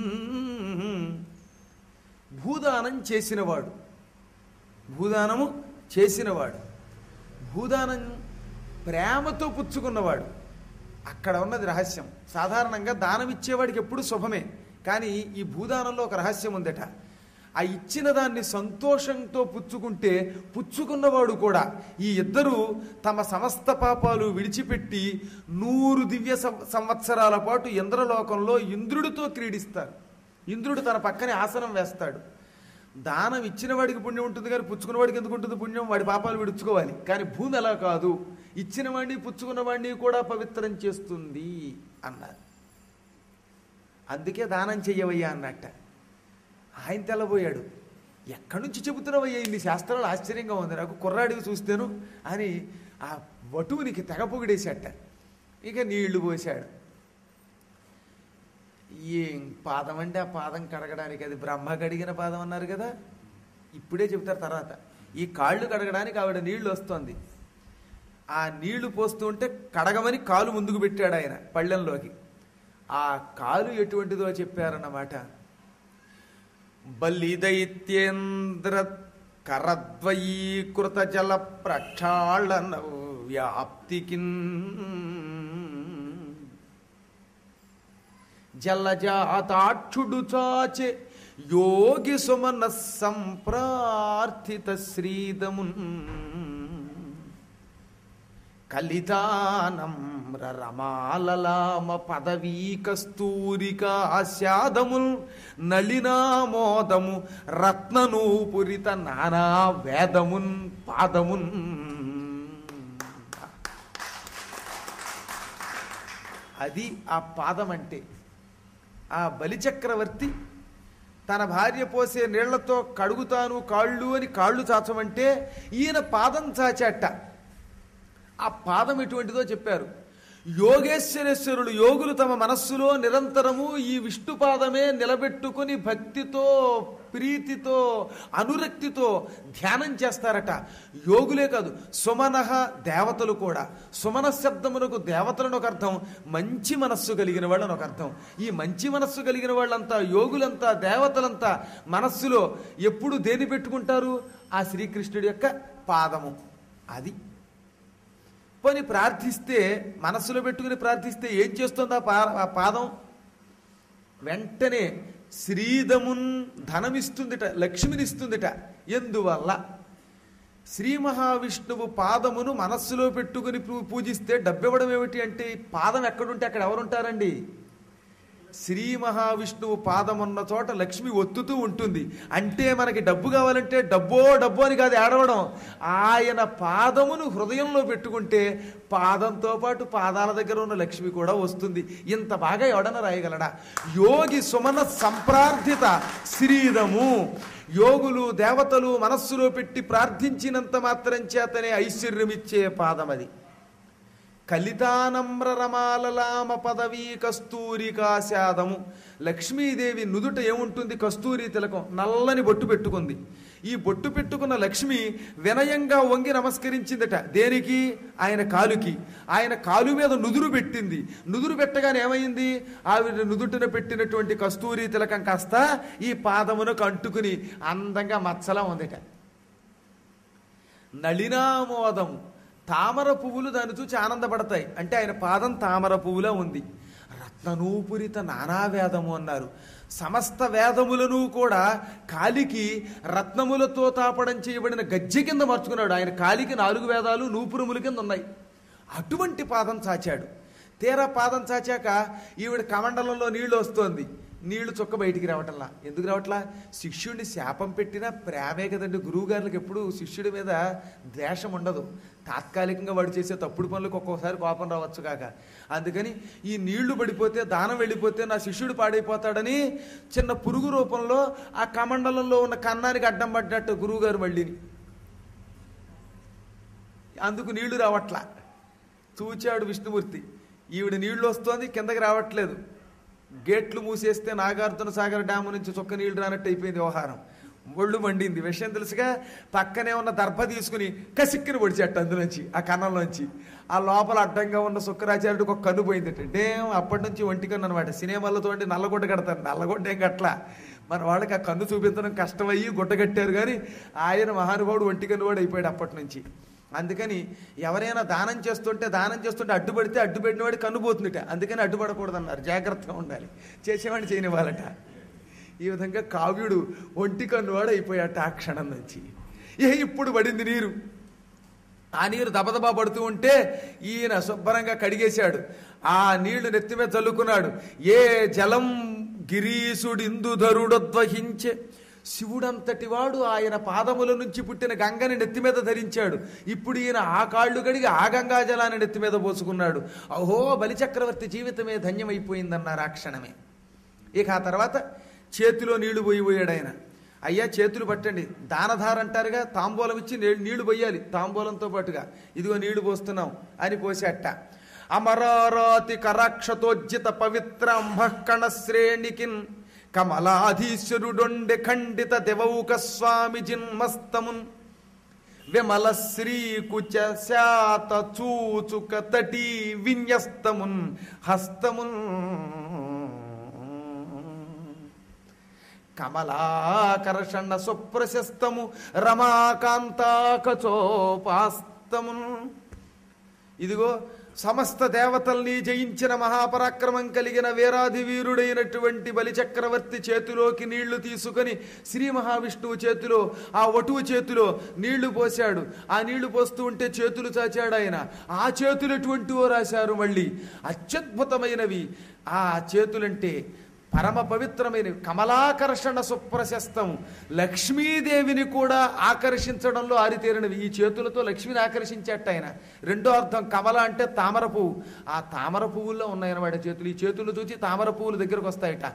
భూదానం చేసినవాడు, భూదానము చేసినవాడు, భూదానం ప్రేమతో పుచ్చుకున్నవాడు. అక్కడ ఉన్నది రహస్యం. సాధారణంగా దానం ఇచ్చేవాడికి ఎప్పుడు శుభమే, కానీ ఈ భూదానంలో ఒక రహస్యం ఉందట. ఆ ఇచ్చిన దాన్ని సంతోషంతో పుచ్చుకుంటే పుచ్చుకున్నవాడు కూడా, ఈ ఇద్దరూ తమ సమస్త పాపాలు విడిచిపెట్టి 100 దివ్య సంవత్సరాల పాటు ఇంద్రలోకంలో ఇంద్రుడితో క్రీడిస్తారు. ఇంద్రుడు తన పక్కనే ఆసనం వేస్తాడు. దానం ఇచ్చిన వాడికి పుణ్యం ఉంటుంది, కానీ పుచ్చుకున్న వాడికి ఎందుకు ఉంటుంది పుణ్యం? వాడి పాపాలు విడుచుకోవాలి. కానీ భూమి అలా కాదు, ఇచ్చిన వాడిని పుచ్చుకున్న వాడిని కూడా పవిత్రం చేస్తుంది అన్నారు. అందుకే దానం చెయ్యవయ్యా అన్నట్ట. ఆయన తెల్లబోయాడు. ఎక్కడి నుంచి చెబుతున్నావయ్యా ఇన్ని శాస్త్రాలు? ఆశ్చర్యంగా ఉంది నాకు, కుర్రాడికి చూస్తేను అని ఆ వటువునికి తెగ పొగిడేశాట. ఇక నీళ్లు పోశాడు. ఏం పాదం అంటే ఆ పాదం కడగడానికి, అది బ్రహ్మ కడిగిన పాదం అన్నారు కదా, ఇప్పుడే చెబుతారు తర్వాత. ఈ కాళ్ళు కడగడానికి ఆవిడ నీళ్లు వస్తోంది. ఆ నీళ్లు పోస్తూ ఉంటే కడగమని కాలు ముందుకు పెట్టాడు ఆయన పళ్ళెంలోకి. ఆ కాలు ఎటువంటిదో చెప్పారన్నమాట. బలిదైత్యేంద్ర కరద్వయీకృత జల ప్రక్షాళన వ్యాప్తికిన్ జలజాతాక్షుడు చాచే యోగి సుమన సంప్రార్థిత శ్రీదమున్ కలితానమ్ర రమాలలామ పదవీ కస్తూరికాస్యాదముల్ నళినామోదము రత్ననూపురిత నానా వేదమున్ పాదమున్. అది ఆ పాదం అంటే. ఆ బలిచక్రవర్తి తన భార్య పోసే నీళ్లతో కడుగుతాను కాళ్ళు అని కాళ్ళు చాచమంటే ఈయన పాదం చాచాట. ఆ పాదం ఎటువంటిదో చెప్పారు. యోగేశ్వరేశ్వరులు, యోగులు తమ మనస్సులో నిరంతరము ఈ విష్ణు పాదమే నిలబెట్టుకుని భక్తితో, ప్రీతితో, అనురక్తితో ధ్యానం చేస్తారట. యోగులే కాదు, సుమనః దేవతలు కూడా. సుమన శబ్దమునకు దేవతలను ఒక అర్థం, మంచి మనస్సు కలిగిన వాళ్ళని ఒక అర్థం. ఈ మంచి మనస్సు కలిగిన వాళ్ళంతా, యోగులంతా, దేవతలంతా మనస్సులో ఎప్పుడు దేని పెట్టుకుంటారు? ఆ శ్రీకృష్ణుడి యొక్క పాదము. అది పోని ప్రార్థిస్తే, మనస్సులో పెట్టుకుని ప్రార్థిస్తే ఏం చేస్తుంది ఆ పాదం? వెంటనే శ్రీదమున్ ధనమిస్తుందిట, లక్ష్మినిస్తుందిట. ఎందువల్ల? శ్రీ మహావిష్ణువు పాదమును మనస్సులో పెట్టుకుని పూజిస్తే డబ్బివ్వడం ఏమిటి అంటే, పాదం ఎక్కడుంటే అక్కడ ఎవరుంటారండి? శ్రీ మహావిష్ణువు పాదం ఉన్న చోట లక్ష్మి ఒత్తుతూ ఉంటుంది. అంటే మనకి డబ్బు కావాలంటే డబ్బో డబ్బో అని కాదు ఏడవడం, ఆయన పాదమును హృదయంలో పెట్టుకుంటే పాదంతో పాటు పాదాల దగ్గర ఉన్న లక్ష్మి కూడా వస్తుంది. ఇంత బాగా ఎవడన రాయగలడా? యోగి సుమన సంప్రార్థిత శ్రీదము. యోగులు, దేవతలు మనస్సులో పెట్టి ప్రార్థించినంత మాత్రం చేతనే ఐశ్వర్యమిచ్చే పాదం అది. కలితానమ్ర రమాలలామ పదవీ కస్తూరికాశాదము. లక్ష్మీదేవి నుదుట ఏముంటుంది? కస్తూరి తిలకం, నల్లని బొట్టు పెట్టుకుంది. ఈ బొట్టు పెట్టుకున్న లక్ష్మి వినయంగా వంగి నమస్కరించిందట. దేనికి? ఆయన కాలుకి. ఆయన కాలు మీద నుదురు పెట్టింది. నుదురు పెట్టగానే ఏమైంది? ఆవిడ నుదుటిన పెట్టినటువంటి కస్తూరి తిలకం కాస్త ఈ పాదమునకు అంటుకుని అందంగా మచ్చలా ఉందట. నళినామోదము, తామర పువ్వులు దాన్ని చూచి ఆనందపడతాయి. అంటే ఆయన పాదం తామర పువ్వులా ఉంది. రత్ననూపురిత నానావేదము అన్నారు. సమస్త వేదములను కూడా కాలికి రత్నములతో తాపడం చేయబడిన గజ్జె కింద మార్చుకున్నాడు. ఆయన కాలికి 4 వేదాలు నూపురముల కింద ఉన్నాయి. అటువంటి పాదం చాచాడు. తీరా పాదం చాచాక ఈవిడ కమండలంలో నీళ్లు వస్తోంది. నీళ్లు చుక్క బయటికి రావటంలా. ఎందుకు రావట్లా? శిష్యుడిని శాపం పెట్టినా ప్రేమే కదండి. గురువు గారికి ఎప్పుడు శిష్యుడి మీద ద్వేషం ఉండదు. తాత్కాలికంగా వాడు చేసే తప్పుడు పనులకు ఒక్కోసారి కోపం రావచ్చు కాక. అందుకని ఈ నీళ్లు పడిపోతే, దానం వెళ్ళిపోతే నా శిష్యుడు పాడైపోతాడని చిన్న పురుగు రూపంలో ఆ కమండలంలో ఉన్న కన్నానికి అడ్డం పడ్డట్టు గురువుగారు మళ్ళీని. అందుకు నీళ్లు రావట్లా. చూచాడు విష్ణుమూర్తి, ఈవిడ నీళ్లు వస్తోంది, కిందకి రావట్లేదు. గేట్లు మూసేస్తే నాగార్జున సాగర్ డ్యాము నుంచి చొక్క నీళ్లు రానట్టు అయిపోయింది వ్యవహారం. ఒళ్ళు మండింది. విషయం తెలుసుగా పక్కనే ఉన్న దర్భ తీసుకుని కసిక్కిని పొడిచేట అందులోంచి, ఆ కన్నంలోంచి. ఆ లోపల అడ్డంగా ఉన్న శుక్రాచార్యుడికి ఒక కన్ను పోయింది. అంటే అప్పటి నుంచి ఒంటి కన్ను అనమాట. సినిమాలతో నల్లగొడ్డ కడతారు, నల్లగొడ్డ ఏం కట్ల. మన వాళ్ళకి ఆ కన్ను చూపించడం కష్టమయ్యి గుడ్డ కట్టారు. కానీ ఆయన మహానుభావుడు ఒంటి కన్ను వాడు అయిపోయాడు అప్పటి నుంచి. అందుకని ఎవరైనా దానం చేస్తుంటే అడ్డుపడితే అడ్డుపెట్టినవాడి కన్నుపోతుందిట. అందుకని అడ్డుపడకూడదు అన్నారు, జాగ్రత్తగా ఉండాలి. చేసేవాడిని చేయనివ్వాలట. ఈ విధంగా కావ్యుడు ఒంటి కన్నువాడు అయిపోయాట ఆ క్షణం నుంచి. ఇప్పుడు పడింది నీరు. ఆ నీరు దబదబా పడుతూ ఉంటే ఈయన శుభ్రంగా కడిగేశాడు. ఆ నీళ్లు నెత్తి మీద చల్లుకున్నాడు. ఏ జలం గిరీశుడిందుధరుడద్వహించే, శివుడంతటి వాడు ఆయన పాదముల నుంచి పుట్టిన గంగని నెత్తి మీద ధరించాడు. ఇప్పుడు ఈయన ఆ కాళ్ళు కడిగి ఆ గంగా జలాన్ని నెత్తి మీద పోసుకున్నాడు. అహో, బలిచక్రవర్తి జీవితమే ధన్యమైపోయిందన్నారు ఆ క్షణమే. ఇక ఆ తర్వాత చేతిలో నీళ్లు పోయాడు ఆయన. అయ్యా చేతులు పట్టండి, దానధార అంటారుగా, తాంబూలం ఇచ్చి నీళ్లు పోయాలి తాంబూలంతో పాటుగా. ఇదిగో నీళ్లు పోస్తున్నాం అని పోసేట. అమరారాతి కరాక్షతోజ్జిత పవిత్ర అంభకణ శ్రేణికిన్ కమలాధీశ్వరుడొండె ఖండిత దేవౌక స్వామి జిన్మస్తమున్ విమల శ్రీకుచ శాత చూచుక తటీ విన్యస్తమున్ హస్తమున్ కమలాకర్షణ సుప్రశస్తము రమాకాంతాకచోపాస్తమున్. ఇదిగో సమస్త దేవతల్ని జయించిన మహాపరాక్రమం కలిగిన వీరాధి వీరుడైనటువంటి బలిచక్రవర్తి చేతిలోకి నీళ్లు తీసుకొని శ్రీ మహావిష్ణువు చేతిలో, ఆ వటువు చేతిలో నీళ్లు పోశాడు. ఆ నీళ్లు పోస్తూ ఉంటే చేతులు చాచాడు ఆయన. ఆ చేతులు ఎటువంటివో రాశారు మళ్ళీ, అత్యద్భుతమైనవి. ఆ చేతులంటే పరమ పవిత్రమైనవి. కమలాకర్షణ సుప్రశస్తము, లక్ష్మీదేవిని కూడా ఆకర్షించడంలో ఆరితేరినవి. ఈ చేతులతో లక్ష్మిని ఆకర్షించేట ఆయన. రెండో అర్థం కమల అంటే తామర పువ్వు. ఆ తామర పువ్వుల్లో ఉన్నాయన్నమాట చేతులు. ఈ చేతులు చూసి తామర పువ్వులు దగ్గరకు వస్తాయట.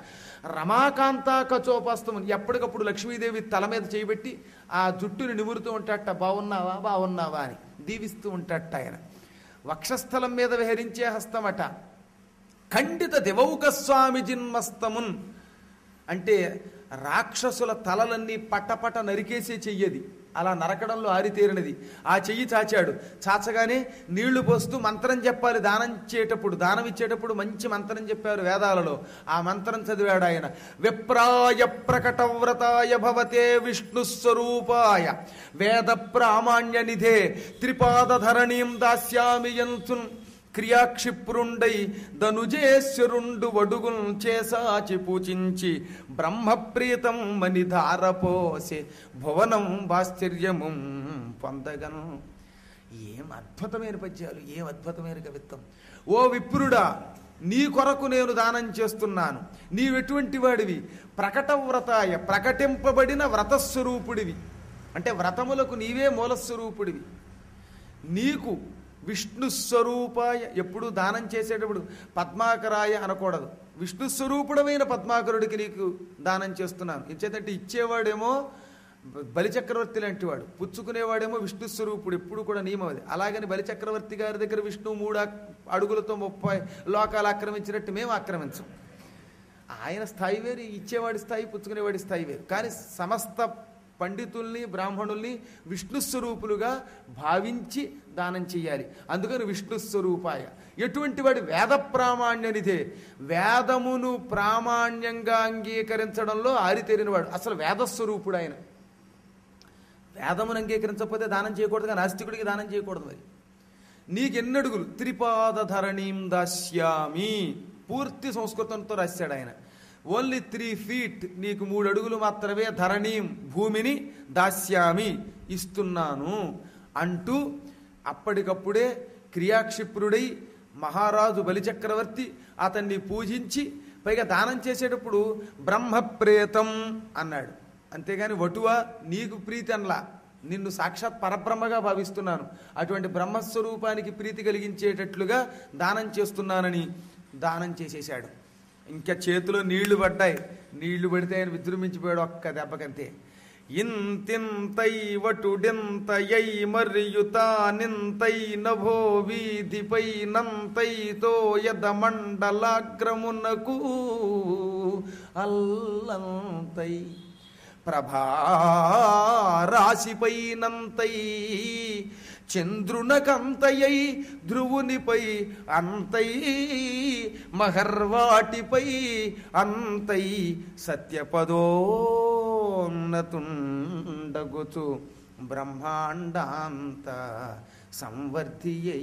రమాకాంతాకచోపాస్తము, ఎప్పటికప్పుడు లక్ష్మీదేవి తల మీద చేయబెట్టి ఆ జుట్టుని నిమురుతూ ఉంటాట. బాగున్నావా బాగున్నావా అని దీవిస్తూ ఉంటాట ఆయన. వక్షస్థలం మీద విహరించే హస్తమట. ఖండిత దేవౌక స్వామి జిన్మస్తమున్ అంటే రాక్షసుల తలలన్నీ పట్టపట నరికేసే చెయ్యది. అలా నరకడంలో ఆరితేరినది. ఆ చెయ్యి చాచాడు. చాచగానే నీళ్లు పోస్తూ మంత్రం చెప్పాలి. దానం ఇచ్చేటప్పుడు మంచి మంత్రం చెప్పారు వేదాలలో. ఆ మంత్రం చదివాడు ఆయన. విప్రాయ ప్రకటవ్రతాయ భవతే విష్ణు స్వరూపాయ వేద ప్రామాణ్య నిధే త్రిపాదధరణీం దాస్యామి యంతున్ క్రియాక్షిప్రుండై ధనుజేశ్వరుండు వడుగున్ చేసాచి పూజించి బ్రహ్మప్రీతం మని ధారపోసే భువనం భాశ్చర్యము పొందగను. ఏం అద్భుతమైన పద్యాలు, ఏం అద్భుతమైన కవిత్వం. ఓ విప్రుడా, నీ కొరకు నేను దానం చేస్తున్నాను. నీవెటువంటి వాడివి? ప్రకటవ్రతాయ, ప్రకటింపబడిన వ్రతస్వరూపుడివి. అంటే వ్రతములకు నీవే మూలస్వరూపుడివి. నీకు విష్ణు స్వరూపాయ, ఎప్పుడు దానం చేసేటప్పుడు పద్మాకరాయ అనకూడదు. విష్ణు స్వరూపుడమైన పద్మాకరుడికి నీకు దానం చేస్తున్నాను. ఇంచేతంటే ఇచ్చేవాడేమో బలిచక్రవర్తి లాంటి వాడు, పుచ్చుకునేవాడేమో విష్ణు స్వరూపుడు. ఎప్పుడు కూడా నియమం అది. అలాగని బలిచక్రవర్తి గారి దగ్గర విష్ణు 3 అడుగులతో 30 లోకాలు ఆక్రమించినట్టు మేము ఆక్రమించం. ఆయన స్థాయి వేరు, ఇచ్చేవాడి స్థాయి, పుచ్చుకునేవాడి స్థాయి వేరు. కానీ సమస్త పండితుల్ని బ్రాహ్మణుల్ని విష్ణుస్వరూపులుగా భావించి దానం చెయ్యాలి. అందుకని విష్ణుస్వరూపాయ. ఎటువంటి వాడి? వేద ప్రామాణ్యనిదే, వేదమును ప్రామాణ్యంగా అంగీకరించడంలో ఆరితేరినవాడు. అసలు వేదస్వరూపుడు ఆయన. వేదమును అంగీకరించకపోతే దానం చేయకూడదుగా, నాస్తికుడికి దానం చేయకూడదు. మరి నీకెన్నడుగులు? త్రిపాదధరణీం దాస్యామి, పూర్తి సంస్కృతంతో రాశాడు ఆయన. ఓన్లీ 3 feet, నీకు 3 అడుగులు మాత్రమే ధరణీం, భూమిని దాస్యామి, ఇస్తున్నాను అంటూ అప్పటికప్పుడే క్రియాక్షిప్రుడై మహారాజు బలిచక్రవర్తి అతన్ని పూజించి పైగా దానం చేసేటప్పుడు బ్రహ్మప్రేతం అన్నాడు, అంతేగాని వటువా నీకు ప్రీతి అనలా, నిన్ను సాక్షాత్ పరబ్రహ్మగా భావిస్తున్నాను, అటువంటి బ్రహ్మస్వరూపానికి ప్రీతి కలిగించేటట్లుగా దానం చేస్తున్నానని దానం చేసేశాడు. ఇంకా చేతిలో నీళ్లు పడ్డాయి, నీళ్లు పడితే ఆయన విజృంభించిపోయాడు ఒక్క దెబ్బకంతే. ఇంతింతై వటుడెంతయై మరియుతానింతై నభో వీధిపై నంతైతో యద మండలాగ్రమునకు అల్లంతై ప్రభారాశిపై నంతై చంద్రునకంతయై ధ్రువునిపై అంతై మహర్వాటిపై అంతై సత్యపదోన్నతుండగుచు బ్రహ్మాండాంత సంవర్ధియై.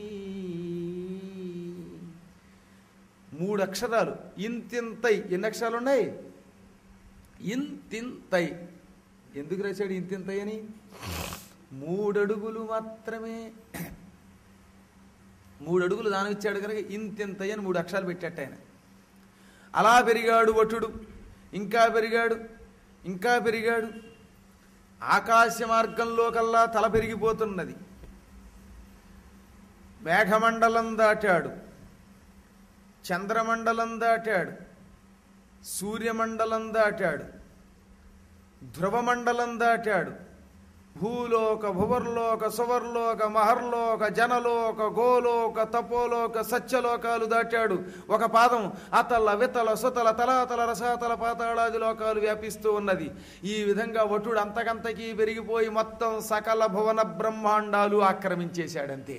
3 అక్షరాలు ఇంతింతై. ఎన్ని అక్షరాలు ఉన్నాయి? ఇంతింతై. ఎందుకు రాశాడు ఇంతింతై అని? 3 అడుగులు మాత్రమే. 3 అడుగులు దానం ఇచ్చాడు కనుక ఇంతింతై అని 3 అక్షరాలు పెట్టాట ఆయన. అలా పెరిగాడు వటుడు, ఇంకా పెరిగాడు, ఇంకా పెరిగాడు. ఆకాశ మార్గంలో కల్లా తల పెరిగిపోతున్నది. మేఘమండలం దాటాడు, చంద్రమండలం దాటాడు, సూర్యమండలం దాటాడు, ధ్రువమండలం దాటాడు, భూలోక భువర్లోక సువర్లోక మహర్లోక జనలోక గోలోక తపోలోక సత్యలోకాలు దాటాడు. ఒక పాదం అతల వితల సుతల తలాతల రసాతల పాతాళాది లోకాలు వ్యాపిస్తూ ఉన్నది. ఈ విధంగా వటుడు అంతకంతకీ పెరిగిపోయి మొత్తం సకల భువన బ్రహ్మాండాలు ఆక్రమించేశాడంతే.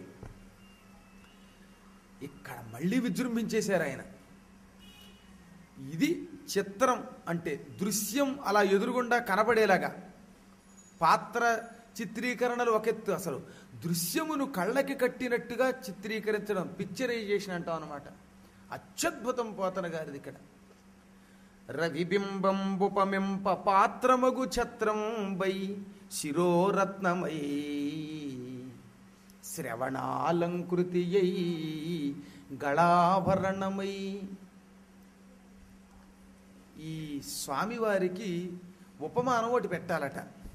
ఇక్కడ మళ్ళీ విజృంభించేశారు ఆయన. ఇది చిత్రం అంటే దృశ్యం అలా ఎదురుగుండా కనబడేలాగా. పాత్ర చిత్రీకరణలు ఒక ఎత్తు, అసలు దృశ్యమును కళ్ళకి కట్టినట్టుగా చిత్రీకరించడం పిక్చరైజేషన్ అంటాం అన్నమాట. అత్యద్భుతం పోతన గారిది ఇక్కడ. రవిబింబంబుపమింప పాత్రమగు ఛత్రం వై శిరోరత్నమై శ్రవణాలంకృతియై గళాభరణమై. ఈ స్వామివారికి ఉపమానం ఒకటి పెట్టాలట.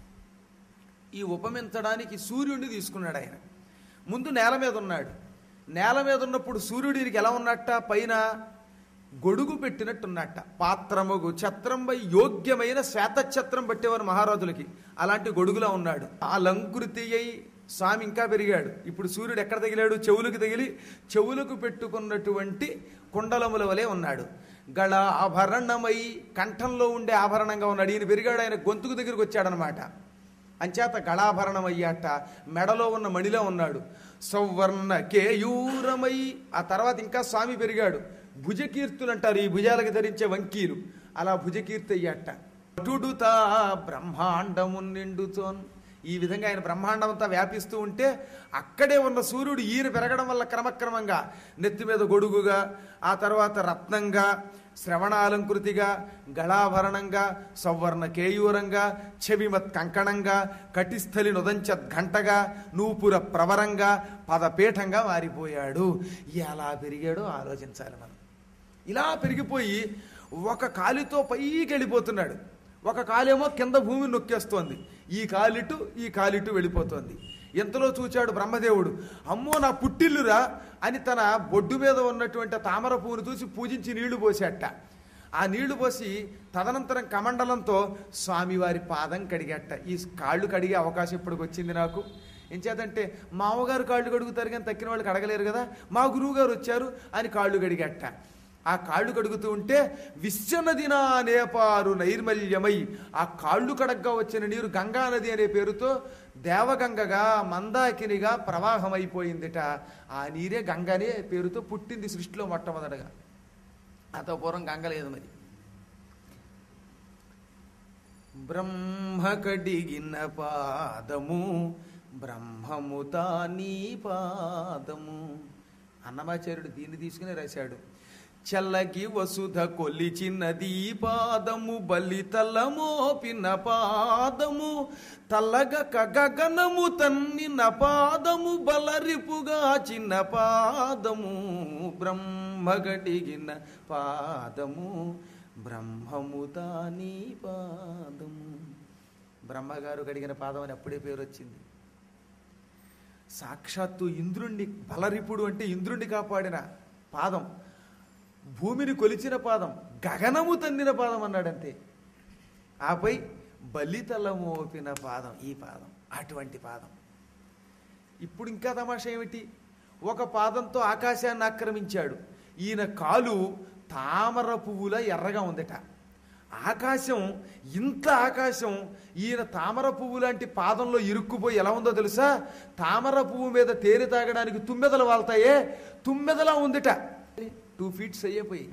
ఈ ఉపమించడానికి సూర్యుడిని తీసుకున్నాడు ఆయన. ముందు నేల మీద ఉన్నాడు. నేల మీద ఉన్నప్పుడు సూర్యుడికి ఎలా ఉన్నట్ట? పైన గొడుగు పెట్టినట్టున్నట్ట. పాత్రమగు ఛత్రంపై యోగ్యమైన శ్వేతఛత్రం పట్టేవారు మహారాజులకి, అలాంటి గొడుగులా ఉన్నాడు. అలంకృతి అయి స్వామి ఇంకా పెరిగాడు. ఇప్పుడు సూర్యుడు ఎక్కడ తగిలాడు? చెవులకు తగిలి చెవులకు పెట్టుకున్నటువంటి కుండలముల వలె ఉన్నాడు. గళ ఆభరణమై కంఠంలో ఉండే ఆభరణంగా ఉన్నాడు. ఈయన పెరిగాడు, ఆయన గొంతుకు దగ్గరికి వచ్చాడనమాట. అంచేత గళాభరణం అయ్యాట. మెడలో ఉన్న మణిలో ఉన్నాడు. సౌవర్ణ కేయూరమై. ఆ తర్వాత ఇంకా స్వామి పెరిగాడు. భుజకీర్తులు అంటారు ఈ భుజాలకు ధరించే వంకీలు, అలా భుజకీర్తి అయ్యాట. వటుడుతా బ్రహ్మాండము నిండుతోన్. ఈ విధంగా ఆయన బ్రహ్మాండం అంతా వ్యాపిస్తూ ఉంటే అక్కడే ఉన్న సూర్యుడు ఈయన పెరగడం వల్ల క్రమక్రమంగా నెత్తి మీద గొడుగుగా, ఆ తర్వాత రత్నంగా, శ్రవణాలంకృతిగా, గళాభరణంగా, సౌవర్ణ కేయూరంగా, చెవిమత్ కంకణంగా, కటిస్థలి నుదంచత్ ఘంటగా, నూపుర ప్రవరంగా, పదపీఠంగా మారిపోయాడు. ఎలా పెరిగాడో ఆలోచించాలి మనం. ఇలా పెరిగిపోయి ఒక కాలితో పైకి వెళ్ళిపోతున్నాడు, ఒక కాలేమో కింద భూమి నొక్కేస్తోంది. ఈ కాలిటు వెళ్ళిపోతోంది. ఎంతలో చూచాడు బ్రహ్మదేవుడు. అమ్మో నా పుట్టిల్లురా అని తన బొడ్డు మీద ఉన్నటువంటి తామర పువ్వును చూసి పూజించి నీళ్లు పోసేట. ఆ నీళ్లు పోసి తదనంతరం కమండలంతో స్వామివారి పాదం కడిగేట. ఈ కాళ్ళు కడిగే అవకాశం ఇప్పటికి వచ్చింది నాకు. ఏం చేతంటే మామగారు కాళ్ళు కడుగుతారు కానీ తక్కిన వాళ్ళు కడగలేరు కదా, మా గురువు గారు వచ్చారు అని కాళ్ళు కడిగేట. ఆ కాళ్ళు కడుగుతూ ఉంటే విశ్వనదినా నేపారు నైర్మల్యమై, ఆ కాళ్ళు కడగ్గా వచ్చిన నీరు గంగా నది అనే పేరుతో దేవగంగగా మందాకినిగా ప్రవాహమైపోయిందిట. ఆ నీరే గంగనే పేరుతో పుట్టింది సృష్టిలో మొట్టమొదటగా. అంత పూర్వం గంగ లేదు మరి. బ్రహ్మ కడిగిన పాదము బ్రహ్మముతా నీ పాదము. అన్నమాచార్యుడు దీన్ని తీసుకుని రాశాడు. చల్లకి వసుధ కొలిచినది పాదము, బలితల మోపిన పాదము, తల్లగక గగనము తన్నిన పాదము, బలరిపుగా చిన్న పాదము. బ్రహ్మ బ్రహ్మగడిగిన పాదము బ్రహ్మము తాని పాదము. బ్రహ్మగారు గడిగిన పాదం అని అప్పుడే పేరు వచ్చింది. సాక్షాత్తు ఇంద్రుణ్ణి, బలరిపుడు అంటే ఇంద్రుణ్ణి కాపాడిన పాదం, భూమిని కొలిచిన పాదం, గగనము తన్నిన పాదం అన్నాడంతే. ఆపై బలితల మోపిన పాదం ఈ పాదం, అటువంటి పాదం. ఇప్పుడు ఇంకా తమాషా ఏమిటి? ఒక పాదంతో ఆకాశాన్ని ఆక్రమించాడు. ఈయన కాలు తామర పువ్వుల ఎర్రగా ఉందట. ఆకాశం, ఇంత ఆకాశం ఈయన తామర పువ్వు లాంటి పాదంలో ఇరుక్కుపోయి ఎలా ఉందో తెలుసా? తామర పువ్వు మీద తేనె తాగడానికి తుమ్మెదలు వాళ్తాయే, తుమ్మెదలా ఉందిట. 2 feet అయ్యిపోయి.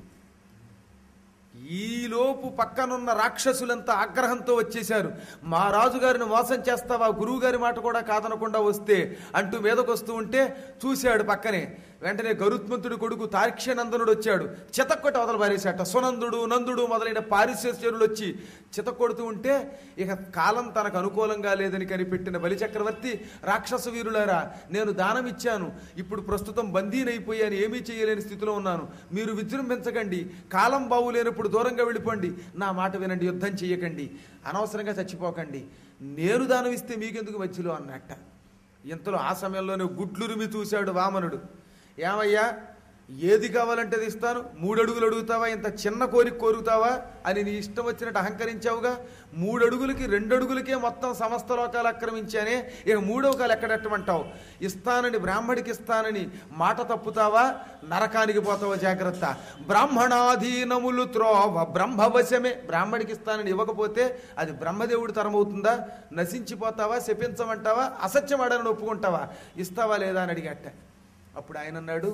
ఈలోపు పక్కనున్న రాక్షసులంతా ఆగ్రహంతో వచ్చేశారు. మా రాజుగారిని మోసం చేస్తావా, గురువు గారి మాట కూడా కాదనకుండా వస్తే అంటూ మీదకొస్తూ ఉంటే చూశాడు పక్కనే. వెంటనే గరుత్మంతుడి కొడుకు తార్క్ష్యనందనుడు వచ్చాడు. చితక్కొట్టి అవతల పారేశాట. సునందుడు, నందుడు మొదలైన పారిశ్వరులు వచ్చి చితక్కొడుతూ ఉంటే ఇక కాలం తనకు అనుకూలంగా లేదని కనిపెట్టిన బలిచక్రవర్తి, రాక్షస వీరులారా, నేను దానం ఇచ్చాను, ఇప్పుడు ప్రస్తుతం బందీనైపోయాను, ఏమీ చేయలేని స్థితిలో ఉన్నాను, మీరు విజృంభించకండి, కాలం బావులేనప్పుడు దూరంగా వెళ్ళిపోండి, నా మాట వినండి, యుద్ధం చెయ్యకండి, అనవసరంగా చచ్చిపోకండి, నేను దానం ఇస్తే మీకెందుకు మధ్యలో అన్నట్ట. ఇంతలో ఆ సమయంలోనే గుడ్లురిమి చూశాడు వామనుడు. ఏమయ్యా, ఏది కావాలంటే అది ఇస్తాను, 3 అడుగులు అడుగుతావా, ఇంత చిన్న కోరిక కోరుతావా అని నీ ఇష్టం వచ్చినట్టు అహంకరించావుగా, 3 అడుగులకి 2 అడుగులకే మొత్తం సమస్త లోకాలు ఆక్రమించానే, ఇక 3వ కాలు ఎక్కడెట్టమంటావు? ఇస్తానని, బ్రాహ్మడికి ఇస్తానని మాట తప్పుతావా, నరకానికి పోతావా, జాగ్రత్త. బ్రాహ్మణాధీనములు త్రోవ బ్రహ్మవశమే. బ్రాహ్మడికి ఇస్తానని ఇవ్వకపోతే అది బ్రహ్మదేవుడి తరమవుతుందా? నశించిపోతావా, శపించమంటావా, అసత్యమాడని ఒప్పుకుంటావా, ఇస్తావా లేదా అని అడిగట. అప్పుడు ఆయన అన్నాడు,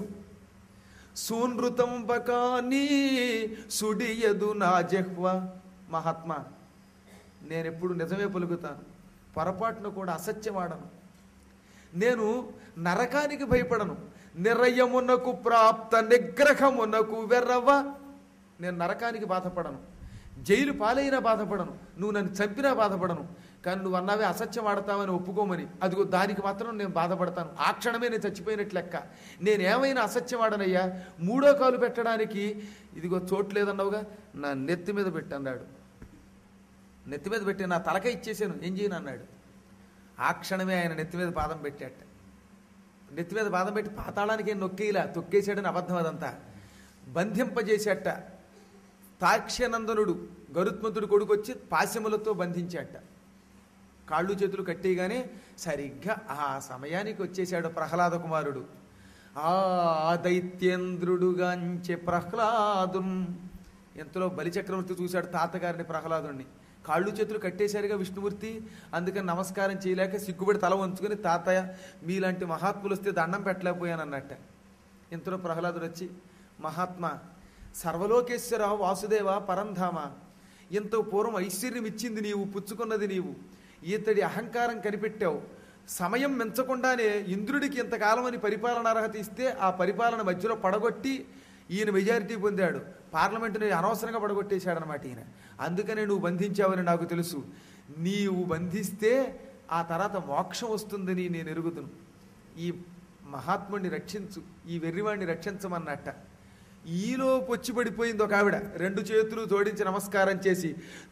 సూనృతం బకానీ సుడియదు నా జహ్వ. మహాత్మా, నేనెప్పుడు నిజమే పలుకుతాను, పొరపాటును కూడా అసత్యమాడను. నేను నరకానికి భయపడను, నిరయమునకు ప్రాప్త నిగ్రహమునకు వెర్రవ. నేను నరకానికి బాధపడను, జైలు పాలైనా బాధపడను, నువ్వు నన్ను చంపినా బాధపడను. కానీ నువ్వు అన్నావే అసత్యం ఆడతావని ఒప్పుకోమని, అదిగో దానికి మాత్రం నేను బాధపడతాను. ఆ క్షణమే నేను చచ్చిపోయినట్లు లెక్క. నేనేమైనా అసత్యం ఆడనయ్యా, 3వ కాలు పెట్టడానికి ఇదిగో చోటు లేదన్నావుగా, నా నెత్తి మీద పెట్టన్నాడు. నెత్తి మీద పెట్టి నా తలక ఇచ్చేసాను, ఏం చేయను అన్నాడు. ఆ క్షణమే ఆయన నెత్తి మీద పాదం పెట్టాట. నెత్తి మీద పాదం పెట్టి పాతాళానికి ఏం నొక్కేలా, తొక్కేశాడని అబద్ధం అదంతా. బంధింపజేసేట. తార్క్ష్యనందనుడు గరుత్మంతుడు కొడుకొచ్చి పాశములతో బంధించాట. కాళ్ళు చేతులు కట్టేయగానే సరిగ్గా ఆ సమయానికి వచ్చేశాడు ప్రహ్లాద కుమారుడు. ఆ దైత్యేంద్రుడుగాంచె ప్రహ్లాదున్. ఎంతలో బలిచక్రవర్తి చూశాడు తాతగారిని, ప్రహ్లాదుణ్ణి. కాళ్ళు చేతులు కట్టేశారుగా విష్ణుమూర్తి, అందుకని నమస్కారం చేయలేక సిగ్గుపడి తల వంచుకొని, తాతయ్య మీలాంటి మహాత్ములు వస్తే దండం పెట్టలేకపోయానన్నట్ట. ఇంతలో ప్రహ్లాదుడు వచ్చి, మహాత్మా, సర్వలోకేశ్వర వాసుదేవ పరంధామ, ఇంత పూర్వం ఐశ్వర్యం ఇచ్చింది నీవు, పుచ్చుకున్నది నీవు, ఇతడి అహంకారం కనిపెట్టావు, సమయం మించకుండానే ఇంద్రుడికి ఇంతకాలం అని పరిపాలన అర్హత ఇస్తే ఆ పరిపాలన మధ్యలో పడగొట్టి ఈయన మెజారిటీ పొందాడు, పార్లమెంటుని అనవసరంగా పడగొట్టేశాడనమాట ఈయన. అందుకనే నువ్వు బంధించావని నాకు తెలుసు. నీవు బంధిస్తే ఆ తర్వాత మోక్షం వస్తుందని నేను ఎరుగుదును. ఈ మహాత్ముడిని రక్షించు, ఈ వెర్రివాడిని రక్షించమన్నట్ట. ఈలోపు వచ్చి పడిపోయింది ఒక ఆవిడ, 2 చేతులు జోడించి నమస్కారం చేసి,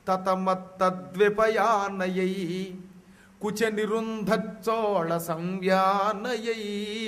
తతమత్తద్విపయానయై కుచ నిరుంధచ్చోళ సంవ్యానయై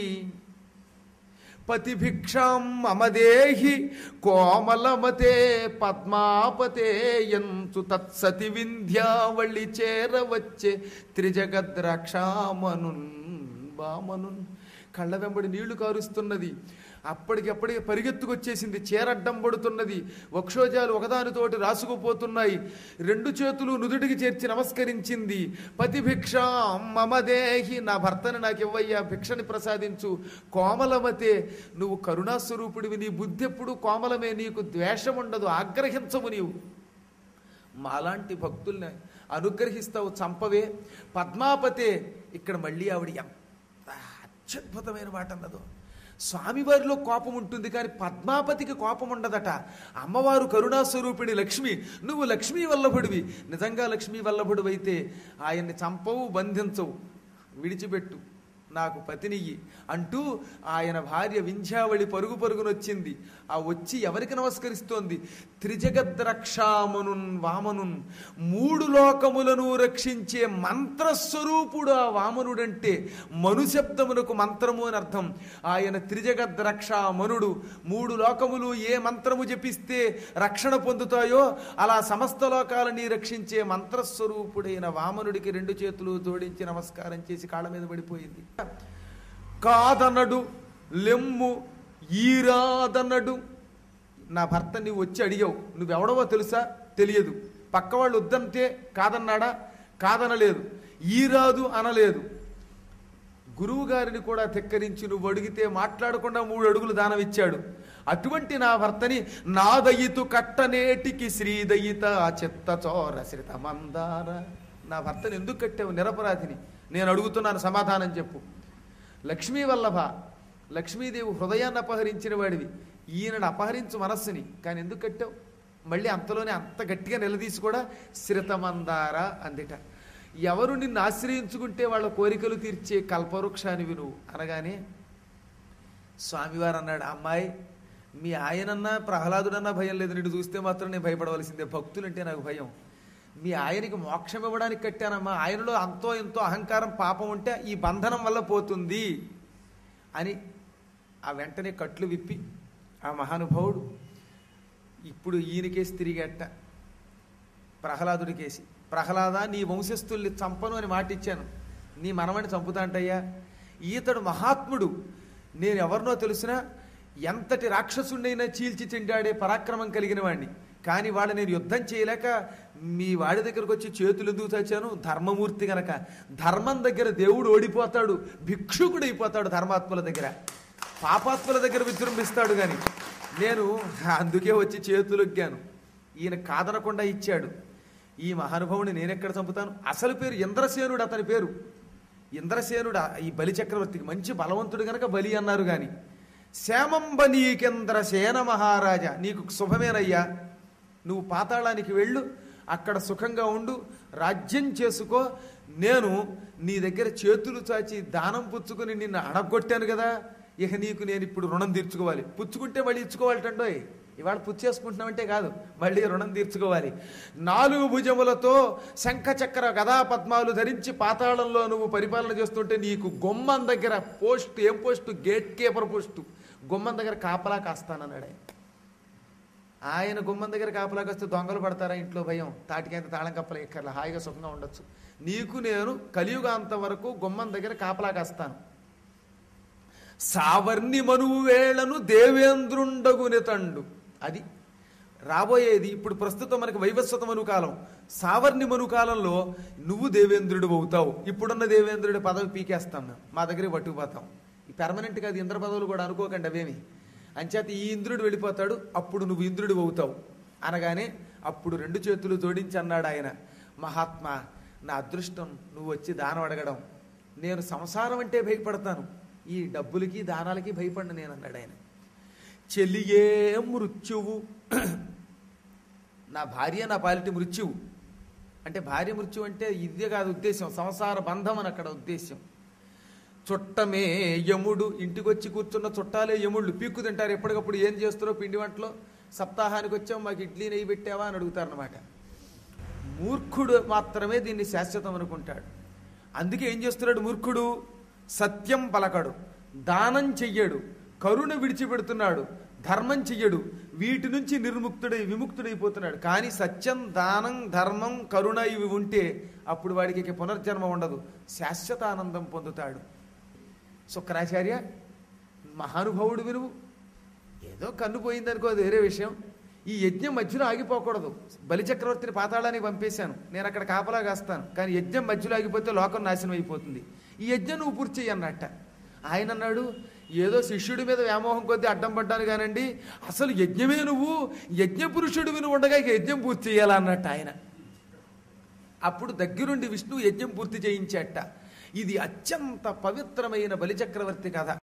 పతిభిక్షాం మమదేహి కోమలమతే పద్మాపతే యంచు తత్సతి వింధ్యావళి చేరవచ్చే త్రిజగద్రాక్షామనున్ బామనున్. కళ్ళ వెంబడి నీళ్లు కారుస్తున్నది. అప్పటికప్పటికి పరిగెత్తుకొచ్చేసింది, చేరడ్డం పడుతున్నది, వక్షోజాలు ఒకదానితోటి రాసుకుపోతున్నాయి. 2 చేతులు నుదుటికి చేర్చి నమస్కరించింది. పతిభిక్ష మమదేహి, నా భర్తని నాకు ఇవ్వయ్యా, భిక్షని ప్రసాదించు. కోమలమతే, నువ్వు కరుణాస్వరూపుడివి, నీ బుద్ధి ఎప్పుడు కోమలమే, నీకు ద్వేషం ఉండదు, ఆగ్రహించవు నీవు. మాలాంటి భక్తుల్ని అనుగ్రహిస్తావు, చంపవే. పద్మాపతే, ఇక్కడ మళ్ళీ ఆవిడ ఎంత అత్యద్భుతమైన మాట అన్నదో. స్వామివారిలో కోపం ఉంటుంది కానీ పద్మాపతికి కోపం ఉండదట. అమ్మవారు కరుణాస్వరూపిణి లక్ష్మి, నువ్వు లక్ష్మీ వల్లభుడివి. నిజంగా లక్ష్మీ వల్లభుడు అయితే ఆయన్ని చంపవు, బంధించవు, విడిచిపెట్టు, నాకు పతినియ్యి అంటూ ఆయన భార్య వింధ్యావళి పరుగు పరుగునొచ్చింది. ఆ వచ్చి ఎవరికి నమస్కరిస్తోంది? త్రిజగద్రక్షామనున్ వామనున్, 3 లోకములను రక్షించే మంత్రస్వరూపుడు ఆ వామనుడంటే. మనుశబ్దమునకు మంత్రము అని అర్థం. ఆయన త్రిజగద్రక్షామనుడు. 3 లోకములు ఏ మంత్రము జపిస్తే రక్షణ పొందుతాయో అలా సమస్త లోకాలని రక్షించే మంత్రస్వరూపుడైన వామనుడికి 2 చేతులు జోడించి నమస్కారం చేసి కాళ్ళ మీద పడిపోయింది. కాదనడు లెమ్ము ఈరాదనడు. నా భర్త నీవు వచ్చి అడిగావు, నువ్వెవడవో తెలుసా? తెలియదు. పక్కవాళ్ళు వద్దంటే కాదన్నాడా? కాదనలేదు. ఈరాదు అనలేదు. గురువు గారిని కూడా తెక్కరించి నువ్వు అడిగితే మాట్లాడకుండా 3 అడుగులు దానం ఇచ్చాడు. అటువంటి నా భర్తని నాదయితు కట్టనేటికి శ్రీదయిత చిత్త చోర శ్రిత మందార. నా భర్తని ఎందుకు కట్టావు? నిరపరాధిని. నేను అడుగుతున్నాను, సమాధానం చెప్పు. లక్ష్మీ వల్లభ, లక్ష్మీదేవి హృదయాన్ని అపహరించిన వాడివి, ఈయనను అపహరించు మనస్సుని, కానీ ఎందుకు కట్టావు? మళ్ళీ అంతలోనే అంత గట్టిగా నిలదీసి కూడా శ్రితమందార అందిట. ఎవరు నిన్ను ఆశ్రయించుకుంటే వాళ్ళ కోరికలు తీర్చే కల్పవృక్షానివి నువ్వు అనగానే స్వామివారు అన్నాడు, అమ్మాయి మీ ఆయనన్నా ప్రహ్లాదుడన్నా భయం లేదు, నిన్ను చూస్తే మాత్రం నేను భయపడవలసిందే. భక్తులంటే నాకు భయం. మీ ఆయనకి మోక్షం ఇవ్వడానికి కట్టానమ్మా. ఆయనలో అంతో ఎంతో అహంకారం పాపం ఉంటే ఈ బంధనం వల్ల పోతుంది అని ఆ వెంటనే కట్లు విప్పి ఆ మహానుభావుడు ఇప్పుడు ఈయనకేసి తిరిగేట, ప్రహ్లాదుడికేసి. ప్రహ్లాద, నీ వంశస్థుల్ని చంపను అని మాటిచ్చాను, నీ మనమని చంపుతా అంటయ్యా. ఈతడు మహాత్ముడు, నేను ఎవరినో తెలుసునా? ఎంతటి రాక్షసుండైనా చీల్చి చెండాడే పరాక్రమం కలిగిన వాడిని. కానీ వాడు నేను యుద్ధం చేయలేక మీ వాడి దగ్గరకు వచ్చి చేతులు ఎందుకు చచ్చాను? ధర్మమూర్తి గనక. ధర్మం దగ్గర దేవుడు ఓడిపోతాడు, భిక్షుకుడు అయిపోతాడు. ధర్మాత్ముల దగ్గర, పాపాత్ముల దగ్గర విజృంభిస్తాడు. కానీ నేను అందుకే వచ్చి చేతులొగ్గాను. ఈయన కాదనకుండా ఇచ్చాడు. ఈ మహానుభావుని నేనెక్కడ చంపుతాను? అసలు పేరు ఇంద్రసేనుడు, అతని పేరు ఇంద్రసేనుడు. ఈ బలి చక్రవర్తికి మంచి బలవంతుడు గనక బలి అన్నారు. కానీ శ్యామంబ నీకేంద్రసేన మహారాజా, నీకు శుభమేనయ్యా. నువ్వు పాతాళానికి వెళ్ళు, అక్కడ సుఖంగా ఉండు, రాజ్యం చేసుకో. నేను నీ దగ్గర చేతులు చాచి దానం పుచ్చుకుని నిన్ను అడగొట్టాను కదా, ఇక నీకు నేను ఇప్పుడు రుణం తీర్చుకోవాలి. పుచ్చుకుంటే మళ్ళీ ఇచ్చుకోవాలటండోయ్. ఇవాళ పుచ్చేసుకుంటున్నామంటే కాదు, మళ్ళీ రుణం తీర్చుకోవాలి. 4 భుజములతో శంఖచక్ర గదా పద్మాలు ధరించి పాతాళంలో నువ్వు పరిపాలన చేస్తుంటే నీకు గుమ్మం దగ్గర పోస్టు, ఏం పోస్టు? Gate keeper post. గుమ్మం దగ్గర కాపలా కాస్తానన్నాడు. ఆయన గుమ్మం దగ్గర కాపలా కాస్తే దొంగలు పడతారా? ఇంట్లో భయం, తాటికైతే తాళం కప్పలు ఎక్కర్లా, హాయిగా సుఖంగా ఉండొచ్చు. నీకు నేను కలియుగాంత వరకు గుమ్మం దగ్గర కాపలా కాస్తాను. సావర్ణి మనువు వేళను దేవేంద్రుండగునితండు. అది రాబోయేది. ఇప్పుడు ప్రస్తుతం మనకి వైవస్వత మనుకాలం, సావర్ణి మనుకాలంలో నువ్వు దేవేంద్రుడు అవుతావు. ఇప్పుడున్న దేవేంద్రుడి పదవి పీకేస్తాం మేము, మా దగ్గరే పట్టుకుపోతాం. ఈ పెర్మనెంట్ కాదు, ఇంద్ర పదవులు కూడా అనుకోకండి అవేమి. అంచేత ఈ ఇంద్రుడు వెళ్ళిపోతాడు, అప్పుడు నువ్వు ఇంద్రుడు అవుతావు అనగానే అప్పుడు 2 చేతులు జోడించి అన్నాడు ఆయన, మహాత్మా నా అదృష్టం నువ్వు వచ్చి దానం అడగడం. నేను సంసారం అంటే భయపడతాను, ఈ డబ్బులకి దానాలకి భయపడిన నేను అన్నాడు ఆయన. చెలియే మృత్యువు, నా భార్య నా పాలిటి మృత్యువు. అంటే భార్య మృత్యు అంటే ఇదే కాదు ఉద్దేశం, సంసార బంధం అని అక్కడ ఉద్దేశం. చుట్టమే యముడు, ఇంటికి వచ్చి కూర్చున్న చుట్టాలే యముళ్ళు, పీక్కు తింటారు ఎప్పటికప్పుడు. ఏం చేస్తున్నావు? పిండి వంటలో సప్తాహానికి వచ్చావు, మాకు ఇడ్లీ నెయ్యి పెట్టావా అని అడుగుతారనమాట. మూర్ఖుడు మాత్రమే దీన్ని శాశ్వతం అనుకుంటాడు. అందుకే ఏం చేస్తున్నాడు మూర్ఖుడు? సత్యం పలకడు, దానం చెయ్యడు, కరుణ విడిచిపెడుతున్నాడు, ధర్మం చెయ్యడు. వీటి నుంచి విముక్తుడైపోతున్నాడు. కానీ సత్యం, దానం, ధర్మం, కరుణ ఇవి ఉంటే అప్పుడు వాడికి పునర్జన్మ ఉండదు, శాశ్వత ఆనందం పొందుతాడు. శుక్రాచార్య మహానుభావుడు వినువు. ఏదో కన్ను పోయిందనుకో, అది వేరే విషయం. ఈ యజ్ఞం మధ్యలో ఆగిపోకూడదు. బలిచక్రవర్తిని పాతాళానికి పంపేశాను, నేను అక్కడ కాపలా కాస్తాను. కానీ యజ్ఞం మధ్యలో ఆగిపోతే లోకం నాశనం అయిపోతుంది. ఈ యజ్ఞం నువ్వు పూర్తి చెయ్యి అన్నట్ట. ఆయన అన్నాడు, ఏదో శిష్యుడి మీద వ్యామోహం కొద్దీ అడ్డం పడ్డాను కానండి, అసలు యజ్ఞమే నువ్వు, యజ్ఞ పురుషుడు విను ఉండగా ఇక యజ్ఞం పూర్తి చేయాలా అన్నట్టు ఆయన. అప్పుడు దగ్గరుండి విష్ణువు యజ్ఞం పూర్తి చేయించేట. ఇది అత్యంత పవిత్రమైన బలిచక్రవర్తి కథ.